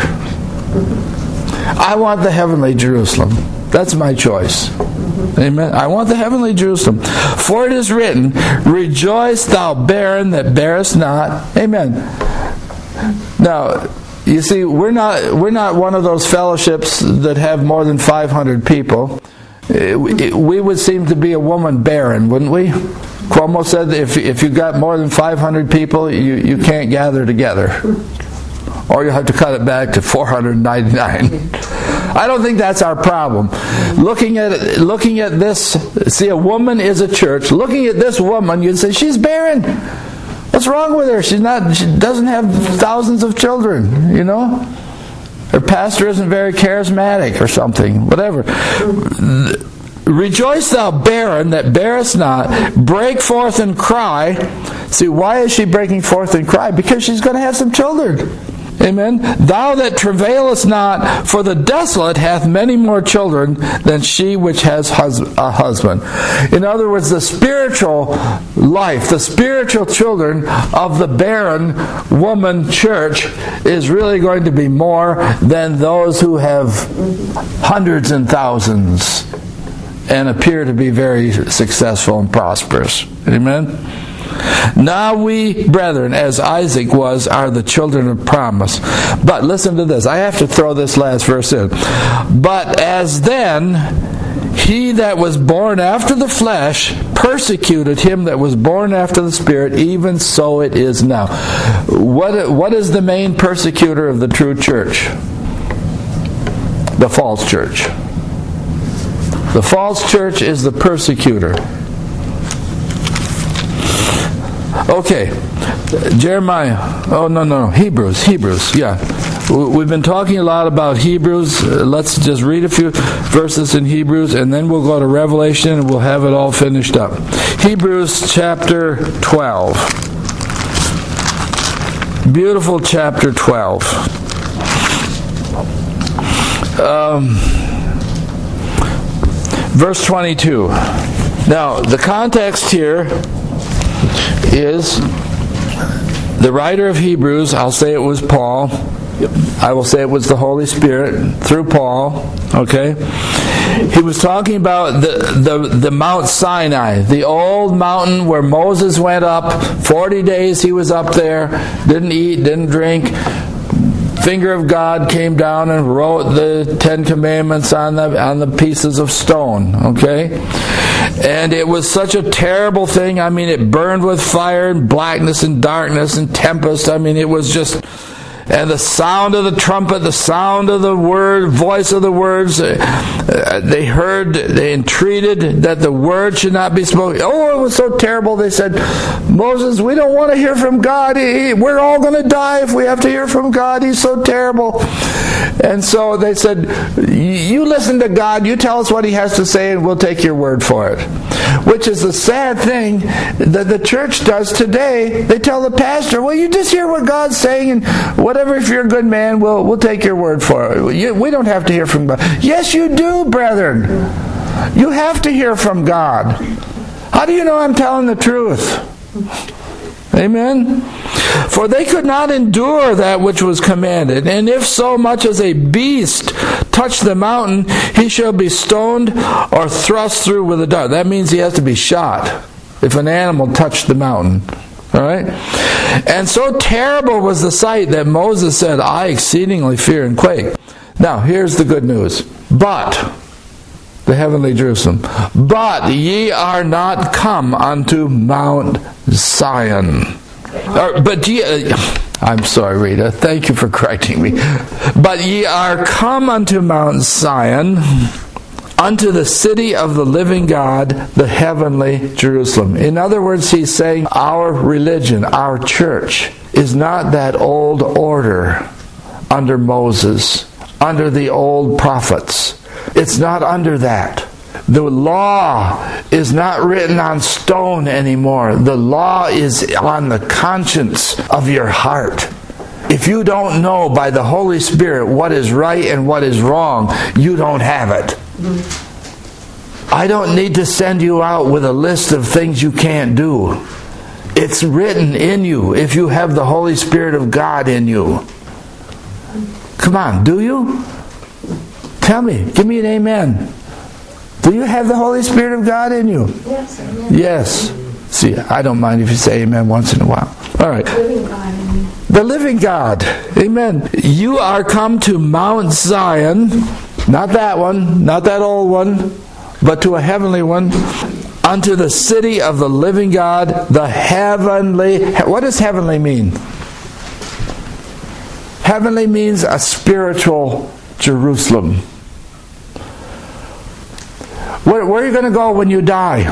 I want the heavenly Jerusalem. That's my choice. Amen. I want the heavenly Jerusalem. For it is written, rejoice thou barren that bearest not. Amen. Now, you see, we're not we're not one of those fellowships that have more than five hundred people. We would seem to be a woman barren, wouldn't we? Cuomo said that if if you got more than five hundred people, you, you can't gather together. Or you'll have to cut it back to four hundred ninety-nine. I don't think that's our problem. Looking at looking at this, see, a woman is a church. Looking at this woman, you'd say she's barren. What's wrong with her? She's not. She doesn't have thousands of children. You know, her pastor isn't very charismatic or something. Whatever. Rejoice thou barren that bearest not. Break forth and cry. See, why is she breaking forth and cry? Because she's going to have some children. Amen. Thou that travailest not, for the desolate hath many more children than she which has hus- a husband. In other words, the spiritual life, the spiritual children of the barren woman church is really going to be more than those who have hundreds and thousands and appear to be very successful and prosperous. Amen. Now we, brethren, as Isaac was, are the children of promise. But listen to this. I have to throw this last verse in. But as then he that was born after the flesh persecuted him that was born after the Spirit, even so it is now. What, what is the main persecutor of the true church? The false church. The false church is the persecutor. Okay, Jeremiah. Oh, no, no, Hebrews. Hebrews, yeah. We've been talking a lot about Hebrews. Let's just read a few verses in Hebrews, and then we'll go to Revelation, and we'll have it all finished up. Hebrews chapter twelve. Beautiful chapter twelve. Um, verse twenty-two. Now, the context here is the writer of Hebrews. I'll say it was Paul. Yep. I will say it was the Holy Spirit through Paul. Okay, he was talking about the, the the Mount Sinai, the old mountain where Moses went up. Forty days he was up there, didn't eat, didn't drink. Finger of God came down and wrote the Ten Commandments on the on the pieces of stone. Okay. And it was such a terrible thing. I mean, it burned with fire and blackness and darkness and tempest. I mean, it was just... And the sound of the trumpet, the sound of the word, voice of the words, uh, they heard, they entreated that the word should not be spoken. Oh, it was so terrible. They said, Moses, we don't want to hear from God. He, we're all going to die if we have to hear from God. He's so terrible. And so they said, you listen to God, you tell us what He has to say, and we'll take your word for it. Which is the sad thing that the church does today. They tell the pastor, well, you just hear what God's saying, and whatever, if you're a good man, we'll, we'll take your word for it. You, we don't have to hear from God. Yes, you do, brethren. You have to hear from God. How do you know I'm telling the truth? Amen? For they could not endure that which was commanded. And if so much as a beast touch the mountain, he shall be stoned or thrust through with a dart. That means he has to be shot if an animal touched the mountain. All right? And so terrible was the sight that Moses said, I exceedingly fear and quake. Now, here's the good news. But, the heavenly Jerusalem, but ye are not come unto Mount Zion. Or, but ye, uh, I'm sorry, Rita. Thank you for correcting me. But ye are come unto Mount Zion, unto the city of the living God, the heavenly Jerusalem. In other words, he's saying our religion, our church, is not that old order under Moses, under the old prophets. It's not under that. The law is not written on stone anymore. The law is on the conscience of your heart. If you don't know by the Holy Spirit what is right and what is wrong, you don't have it. I don't need to send you out with a list of things you can't do. It's written in you if you have the Holy Spirit of God in you. Come on, do you? Tell me. Give me an amen. Do you have the Holy Spirit of God in you? Yes, amen. Yes. See, I don't mind if you say amen once in a while. All right. Living God in me. The living God. Amen. You are come to Mount Zion, not that one, not that old one, but to a heavenly one, unto the city of the living God, the heavenly. What does heavenly mean? Heavenly means a spiritual Jerusalem. Where, where are you going to go when you die?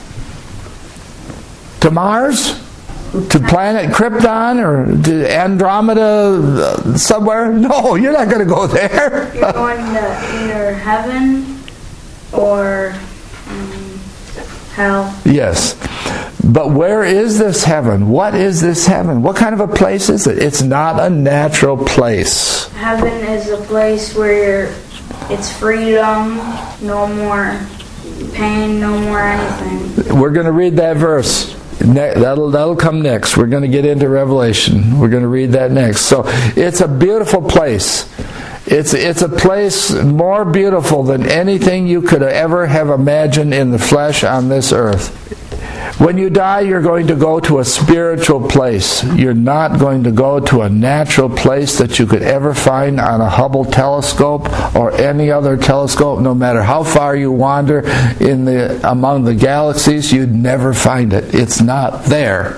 To Mars? To planet Krypton or to Andromeda uh, somewhere? No, you're not going to go there. You're going to either heaven or um, hell. Yes. But where is this heaven? What is this heaven? What kind of a place is it? It's not a natural place. Heaven is a place where you're, it's freedom, no more pain, no more anything. We're going to read that verse. Ne- that'll that'll come next. We're going to get into Revelation. We're going to read that next. So it's a beautiful place. It's it's a place more beautiful than anything you could ever have imagined in the flesh on this earth. When you die, you're going to go to a spiritual place. You're not going to go to a natural place that you could ever find on a Hubble telescope or any other telescope. No matter how far you wander in the among the galaxies, you'd never find it. It's not there.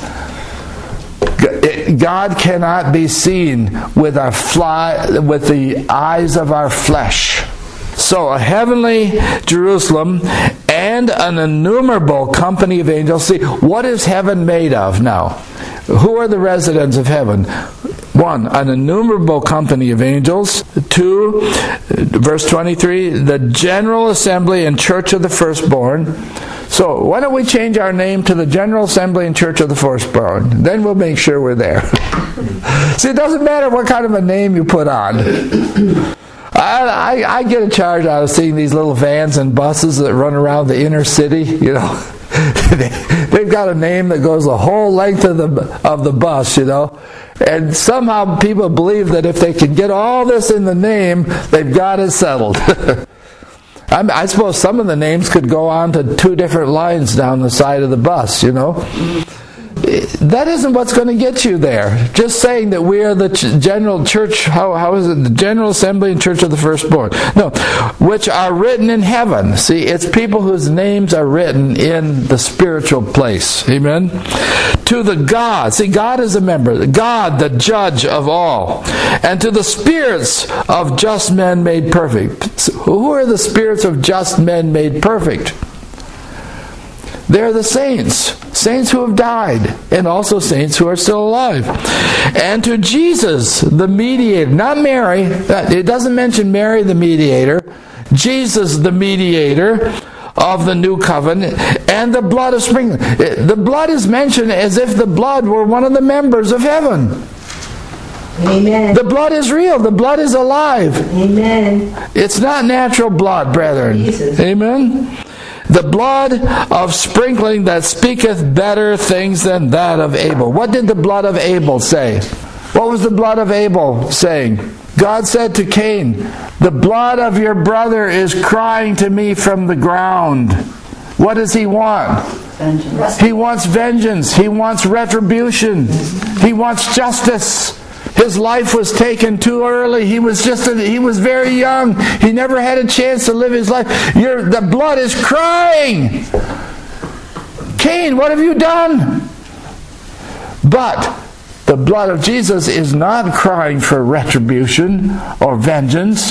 God cannot be seen with our fly, with the eyes of our flesh. So a heavenly Jerusalem and an innumerable company of angels. See, what is heaven made of now? Who are the residents of heaven? One, an innumerable company of angels. Two, verse twenty-three, the general assembly and church of the firstborn. So why don't we change our name to the General Assembly and Church of the Firstborn? Then we'll make sure we're there. See, it doesn't matter what kind of a name you put on. I, I, I get a charge out of seeing these little vans and buses that run around the inner city. You know, they, they've got a name that goes the whole length of the of the bus. You know, and somehow people believe that if they can get all this in the name, they've got it settled. I, I suppose some of the names could go on to two different lines down the side of the bus. You know. that isn't what's going to get you there. Just saying that we are the ch- general church, how, how is it? The General Assembly and Church of the Firstborn. No, which are written in heaven. See, it's people whose names are written in the spiritual place. Amen? To the God. See, God is a member. God, the judge of all. And to the spirits of just men made perfect. So who are the spirits of just men made perfect? They're the saints. Saints who have died. And also saints who are still alive. And to Jesus, the mediator. Not Mary. It doesn't mention Mary, the mediator. Jesus, the mediator of the new covenant. And the blood of sprinkling. The blood is mentioned as if the blood were one of the members of heaven. Amen. The blood is real. The blood is alive. Amen. It's not natural blood, brethren. Jesus. Amen. The blood of sprinkling that speaketh better things than that of Abel. What did the blood of Abel say? What was the blood of Abel saying? God said to Cain, the blood of your brother is crying to me from the ground. What does he want? Vengeance. He wants vengeance. He wants retribution. He wants justice. His life was taken too early. He was just a, he was very young. He never had a chance to live his life. Your, the blood is crying. Cain, what have you done? But the blood of Jesus is not crying for retribution or vengeance.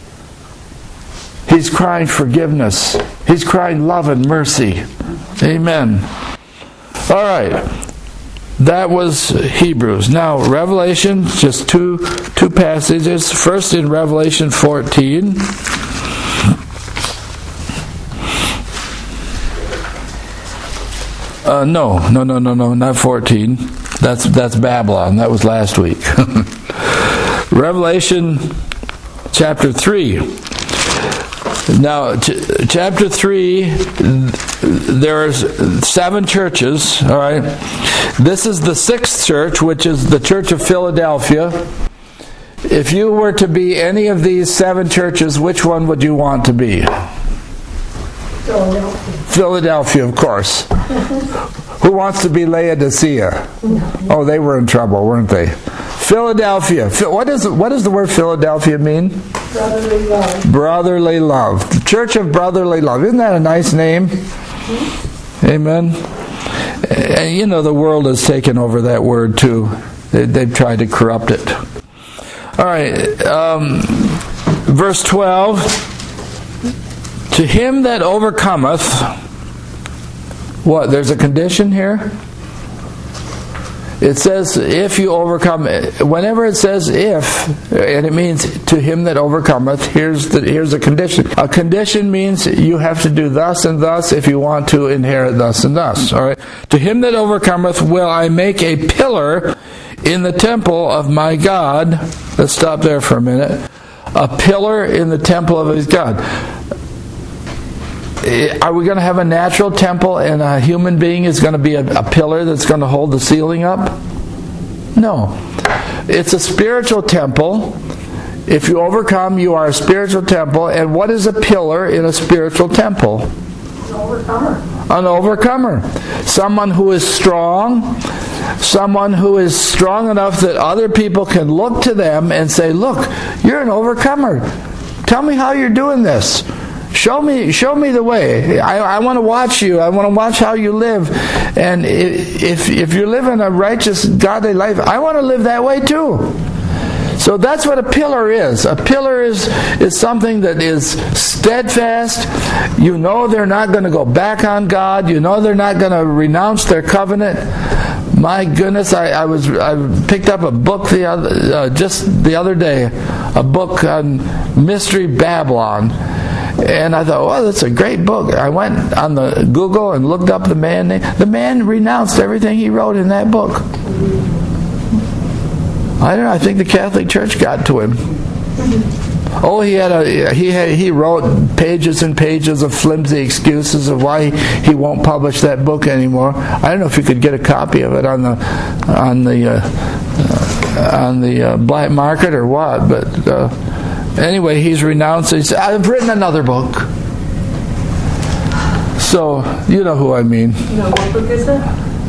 He's crying forgiveness. He's crying love and mercy. Amen. All right. That was Hebrews. Now, Revelation, just two two passages. First in Revelation fourteen. Uh, no, no, no, no, no, not fourteen. That's that's Babylon. That was last week. Revelation chapter three. Now, ch- chapter three, there are seven churches, all right? This is the sixth church, which is the Church of Philadelphia. If you were to be any of these seven churches, which one would you want to be? Philadelphia. Philadelphia, of course. Who wants to be Laodicea? Oh, they were in trouble, weren't they? Philadelphia. What does what does the word Philadelphia mean? Brotherly love. Brotherly love. The Church of Brotherly Love. Isn't that a nice name? Amen. And you know, the world has taken over that word too. They, they've tried to corrupt it. All right. Um, verse twelve. To him that overcometh, what? There's a condition here? It says, if you overcome, whenever it says if, and it means to him that overcometh, here's the here's a condition. A condition means you have to do thus and thus if you want to inherit thus and thus. All right. To him that overcometh will I make a pillar in the temple of my God. Let's stop there for a minute. A pillar in the temple of his God. Are we going to have a natural temple and a human being is going to be a, a pillar that's going to hold the ceiling up? No. It's a spiritual temple. If you overcome, you are a spiritual temple. And what is a pillar in a spiritual temple? An overcomer. An overcomer. Someone who is strong. Someone who is strong enough that other people can look to them and say, look, you're an overcomer. Tell me how you're doing this. Show me, show me the way. I, I want to watch you. I want to watch how you live. And if if you're living a righteous, godly life, I want to live that way too. So that's what a pillar is. A pillar is is something that is steadfast. You know they're not going to go back on God. You know they're not going to renounce their covenant. My goodness, I, I was I picked up a book the other uh, just the other day, a book on Mystery Babylon. And I thought, well, that's a great book. I went on the Google and looked up the man name. The man renounced everything he wrote in that book. I don't know. I think the Catholic Church got to him. Oh, he had a he had he wrote pages and pages of flimsy excuses of why he won't publish that book anymore. I don't know if you could get a copy of it on the on the uh, uh, on the uh, black market or what, but. Uh, Anyway, he's renounced. He said, I've written another book. So, you know who I mean. You know, what book is it?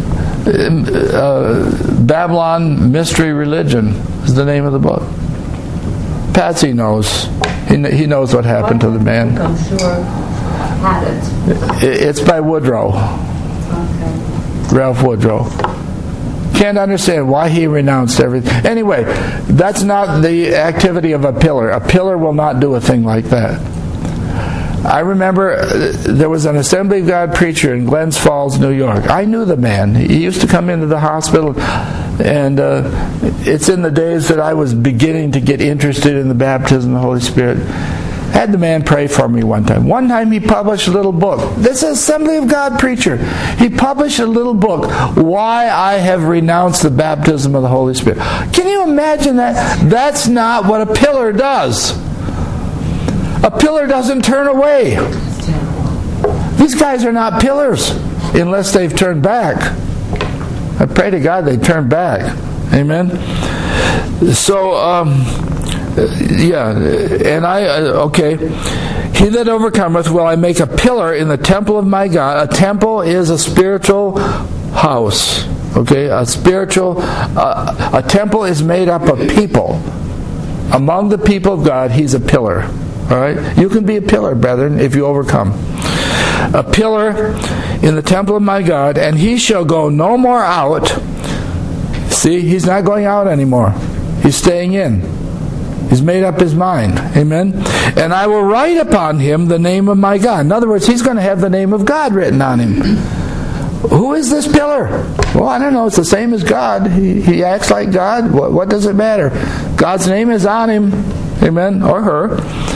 uh, Babylon Mystery Religion is the name of the book. Patsy knows. He, he knows what happened to the man. I'm sure had it. It's by Woodrow. Okay. Ralph Woodrow. Can't understand why he renounced everything. Anyway, that's not the activity of a pillar. A pillar will not do a thing like that. I remember there was an Assembly of God preacher in Glens Falls, New York. I knew the man. He used to come into the hospital, and uh, it's in the days that I was beginning to get interested in the baptism of the Holy Spirit. I had the man pray for me one time. One time he published a little book. This Assembly of God preacher. He published a little book, Why I Have Renounced the Baptism of the Holy Spirit. Can you imagine that? That's not what a pillar does. A pillar doesn't turn away. These guys are not pillars unless they've turned back. I pray to God they turn back. Amen? So, um, yeah, and I, okay, he that overcometh will I make a pillar in the temple of my God. A temple is a spiritual house. Okay, a spiritual, uh, a temple is made up of people. Among the people of God, he's a pillar. All right? You can be a pillar, brethren, if you overcome. A pillar in the temple of my God, and he shall go no more out. See, he's not going out anymore. He's staying in. He's made up his mind. Amen? And I will write upon him the name of my God. In other words, he's going to have the name of God written on him. Who is this pillar? Well, I don't know. It's the same as God. He, he acts like God. What, what does it matter? God's name is on him. Amen? Or her.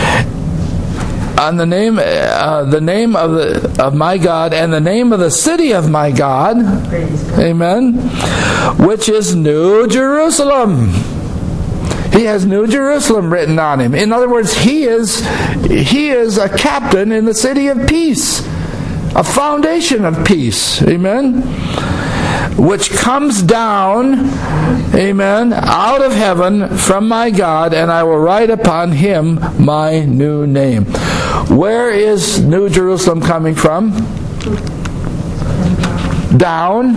On the name, uh, the name of the of my God, and the name of the city of my God, amen, which is New Jerusalem. He has New Jerusalem written on him. In other words, he is he is a captain in the city of peace, a foundation of peace, amen, which comes down, amen, out of heaven from my God, and I will write upon him my new name. Where is New Jerusalem coming from? Down.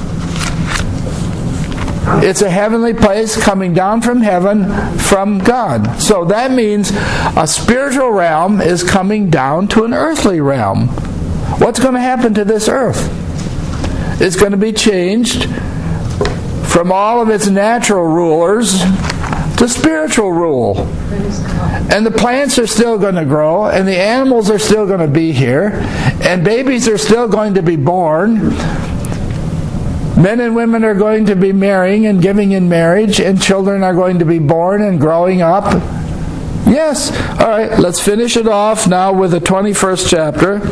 It's a heavenly place coming down from heaven from God. So that means a spiritual realm is coming down to an earthly realm. What's going to happen to this earth? It's going to be changed from all of its natural rulers to spiritual rule. And the plants are still going to grow, and the animals are still going to be here, and babies are still going to be born. Men and women are going to be marrying and giving in marriage, and children are going to be born and growing up. Yes. All right, let's finish it off now with the twenty-first chapter.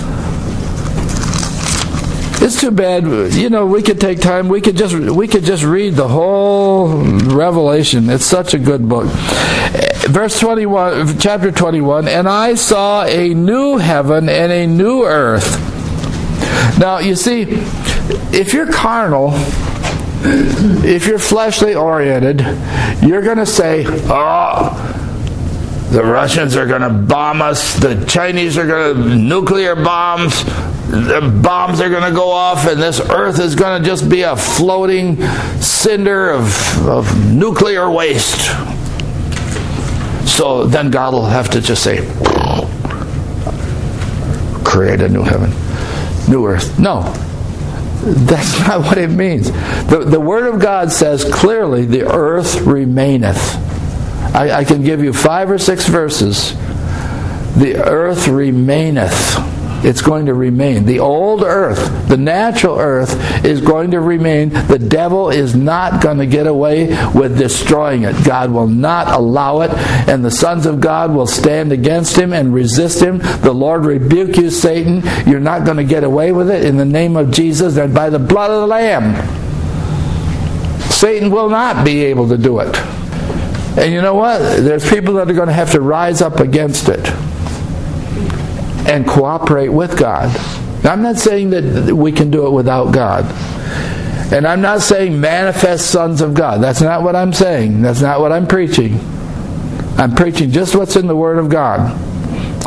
It's too bad, you know, we could take time, we could just we could just read the whole Revelation. It's such a good book. Verse twenty-one, chapter twenty-one, and I saw a new heaven and a new earth. Now, you see, if you're carnal, if you're fleshly oriented, you're going to say, oh, the Russians are going to bomb us, the Chinese are going to, nuclear bombs, the bombs are going to go off, and this earth is going to just be a floating cinder of, of nuclear waste. So then God will have to just say, create a new heaven, new earth. No, that's not what it means. The, the Word of God says clearly, the earth remaineth. I, I can give you five or six verses. The earth remaineth. It's going to remain. The old earth, the natural earth, is going to remain. The devil is not going to get away with destroying it. God will not allow it, and the sons of God will stand against him and resist him. The Lord rebuke you, Satan. You're not going to get away with it in the name of Jesus and by the blood of the Lamb. Satan will not be able to do it. And you know what? There's people that are going to have to rise up against it and cooperate with God. Now, I'm not saying that we can do it without God. And I'm not saying manifest sons of God. That's not what I'm saying. That's not what I'm preaching. I'm preaching just what's in the Word of God.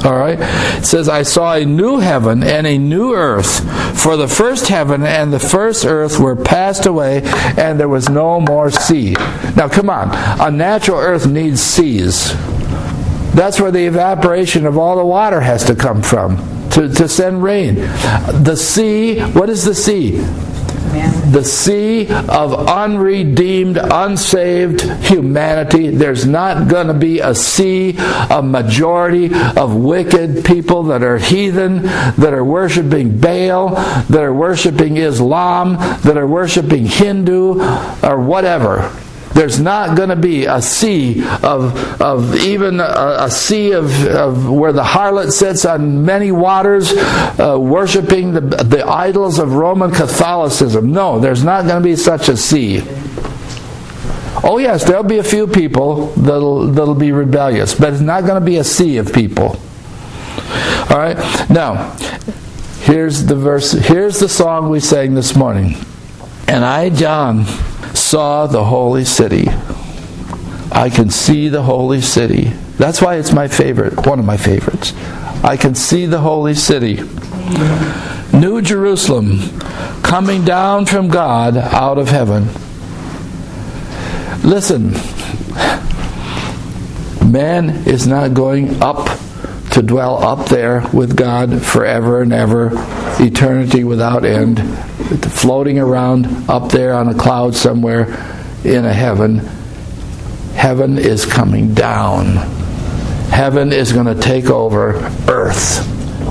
All right? It says, I saw a new heaven and a new earth, for the first heaven and the first earth were passed away, and there was no more sea. Now, come on. A natural earth needs seas. That's where the evaporation of all the water has to come from, to, to send rain. The sea, what is the sea? The sea of unredeemed, unsaved humanity. There's not going to be a sea, a majority of wicked people that are heathen, that are worshiping Baal, that are worshiping Islam, that are worshiping Hindu, or whatever. There's not going to be a sea of of even a, a sea of, of where the harlot sits on many waters, uh, worshiping the the idols of Roman Catholicism. No, there's not going to be such a sea. Oh yes, there'll be a few people that'll that'll be rebellious, but it's not going to be a sea of people. All right. Now, here's the verse. Here's the song we sang this morning. And I, John, saw the holy city. I can see the holy city. That's why it's my favorite, one of my favorites. I can see the holy city. New Jerusalem, coming down from God out of heaven. Listen, man is not going up to dwell up there with God forever and ever, eternity without end, floating around up there on a cloud somewhere in a heaven. Heaven is coming down. Heaven is going to take over earth.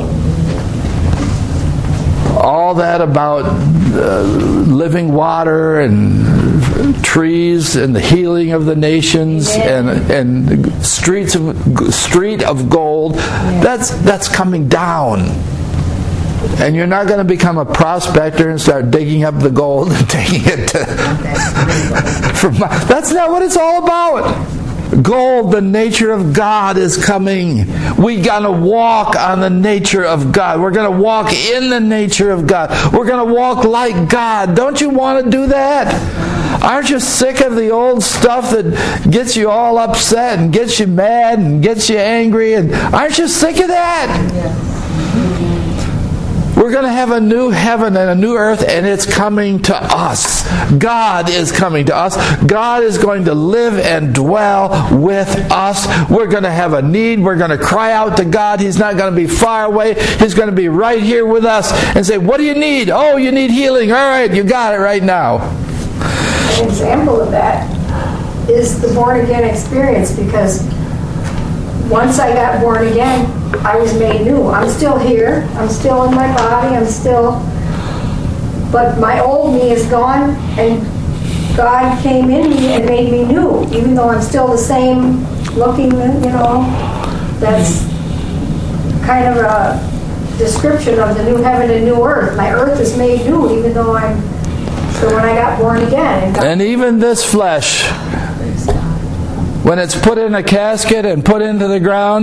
All that about uh, living water and trees and the healing of the nations and and streets of street of gold, that's that's coming down. And you're not going to become a prospector and start digging up the gold and taking it to from, that's not what it's all about. Gold, the nature of God is coming. We're going to walk on the nature of God. We're going to walk in the nature of God. We're going to walk like God. Don't you want to do that? Aren't you sick of the old stuff that gets you all upset and gets you mad and gets you angry? And aren't you sick of that? Yes. We're going to have a new heaven and a new earth, and it's coming to us. God is coming to us. God is going to live and dwell with us. We're going to have a need. We're going to cry out to God. He's not going to be far away. He's going to be right here with us and say, what do you need? Oh, you need healing. All right, you got it right now. An example of that is the born-again experience, because once I got born again, I was made new. I'm still here. I'm still in my body. I'm still... But my old me is gone, and God came in me and made me new. Even though I'm still the same looking, you know, that's kind of a description of the new heaven and new earth. My earth is made new, even though I'm... So when I got born again... And, God, and even this flesh, when it's put in a casket and put into the ground,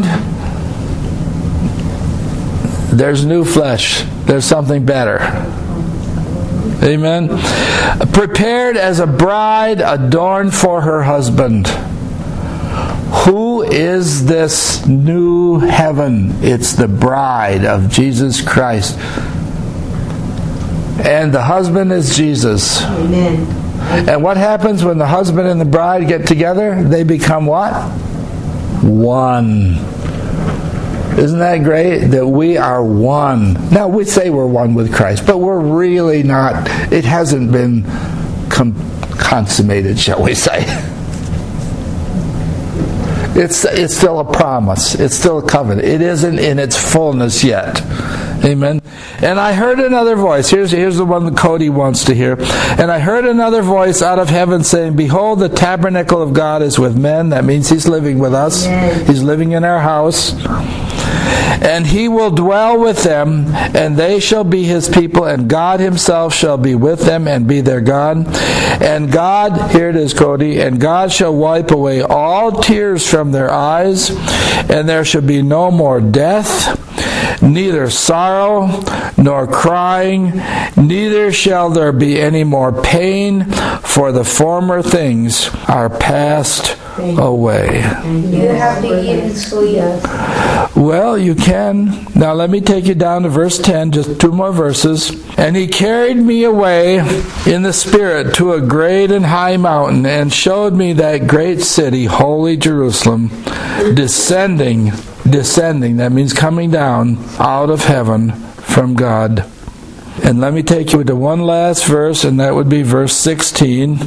there's new flesh. There's something better. Amen. Prepared as a bride adorned for her husband. Who is this new heaven? It's the bride of Jesus Christ. And the husband is Jesus. Amen. And what happens when the husband and the bride get together? They become what? One. Isn't that great? That we are one. Now, we say we're one with Christ, but we're really not. It hasn't been com- consummated, shall we say. It's, it's still a promise. It's still a covenant. It isn't in its fullness yet. Amen. And I heard another voice. Here's, here's the one that Cody wants to hear. And I heard another voice out of heaven saying, behold, the tabernacle of God is with men. That means He's living with us. Yes. He's living in our house. And He will dwell with them, and they shall be His people, and God Himself shall be with them and be their God. And God, here it is, Cody, and God shall wipe away all tears from their eyes, and there shall be no more death, neither sorrow nor crying, neither shall there be any more pain, for the former things are passed away. You have to eat and sleep. Yes. Well, you can. Now let me take you down to verse ten, just two more verses. And he carried me away in the Spirit to a great and high mountain, and showed me that great city, holy Jerusalem, descending, descending, that means coming down out of heaven from God. And let me take you to one last verse, and that would be verse sixteen.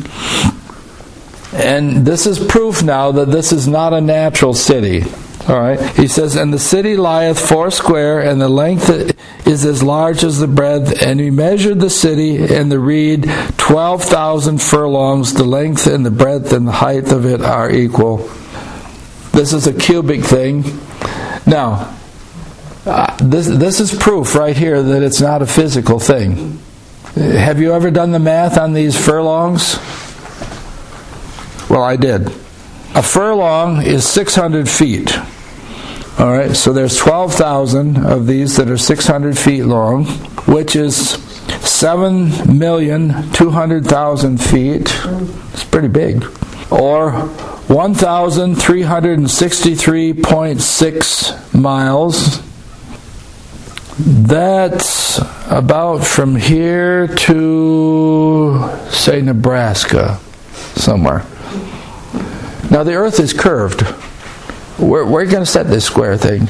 And this is proof now that this is not a natural city. All right. He says, and the city lieth foursquare, and the length is as large as the breadth. And he measured the city and the reed twelve thousand furlongs. The length and the breadth and the height of it are equal. This is a cubic thing. Now, uh, this this is proof right here that it's not a physical thing. Have you ever done the math on these furlongs? Well, I did. A furlong is six hundred feet. All right, so there's twelve thousand of these that are six hundred feet long, which is seven million two hundred thousand feet. It's pretty big. Or one thousand three hundred sixty-three point six miles. That's about from here to, say, Nebraska, somewhere. Now the earth is curved. Where, where are you going to set this square thing?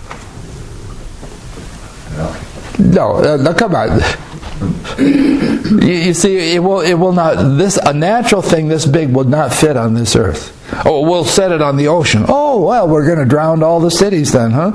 No, uh, no, come on. you, you see, it will, it will not. This a natural thing this big will not fit on this earth. Oh, we'll set it on the ocean. Oh, well, we're going to drown all the cities then, huh?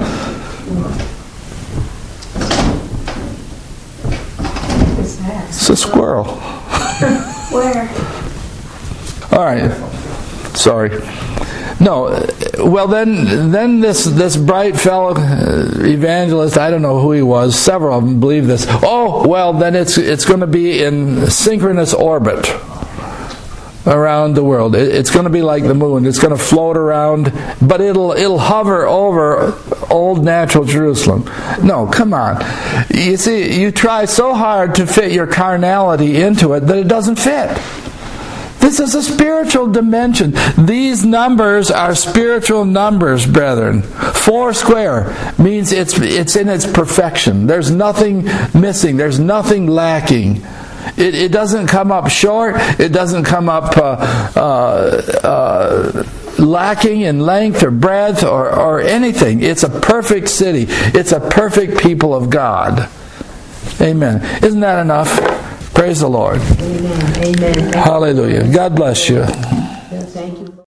What's that? It's a squirrel. Where? All right. Sorry. No. Well, then, then this this bright fellow uh, evangelist, I don't know who he was. Several of them believe this. Oh, well, then it's it's going to be in synchronous orbit around the world. It, it's going to be like the moon. It's going to float around, but it'll it'll hover over old natural Jerusalem. No, come on. You see, you try so hard to fit your carnality into it that it doesn't fit. This is a spiritual dimension. These numbers are spiritual numbers, brethren. Four square means it's it's in its perfection. There's nothing missing. There's nothing lacking. It, it doesn't come up short. It doesn't come up uh, uh, uh, lacking in length or breadth or, or anything. It's a perfect city. It's a perfect people of God. Amen. Isn't that enough? Praise the Lord. Amen. Amen. Hallelujah. God bless you. Thank you.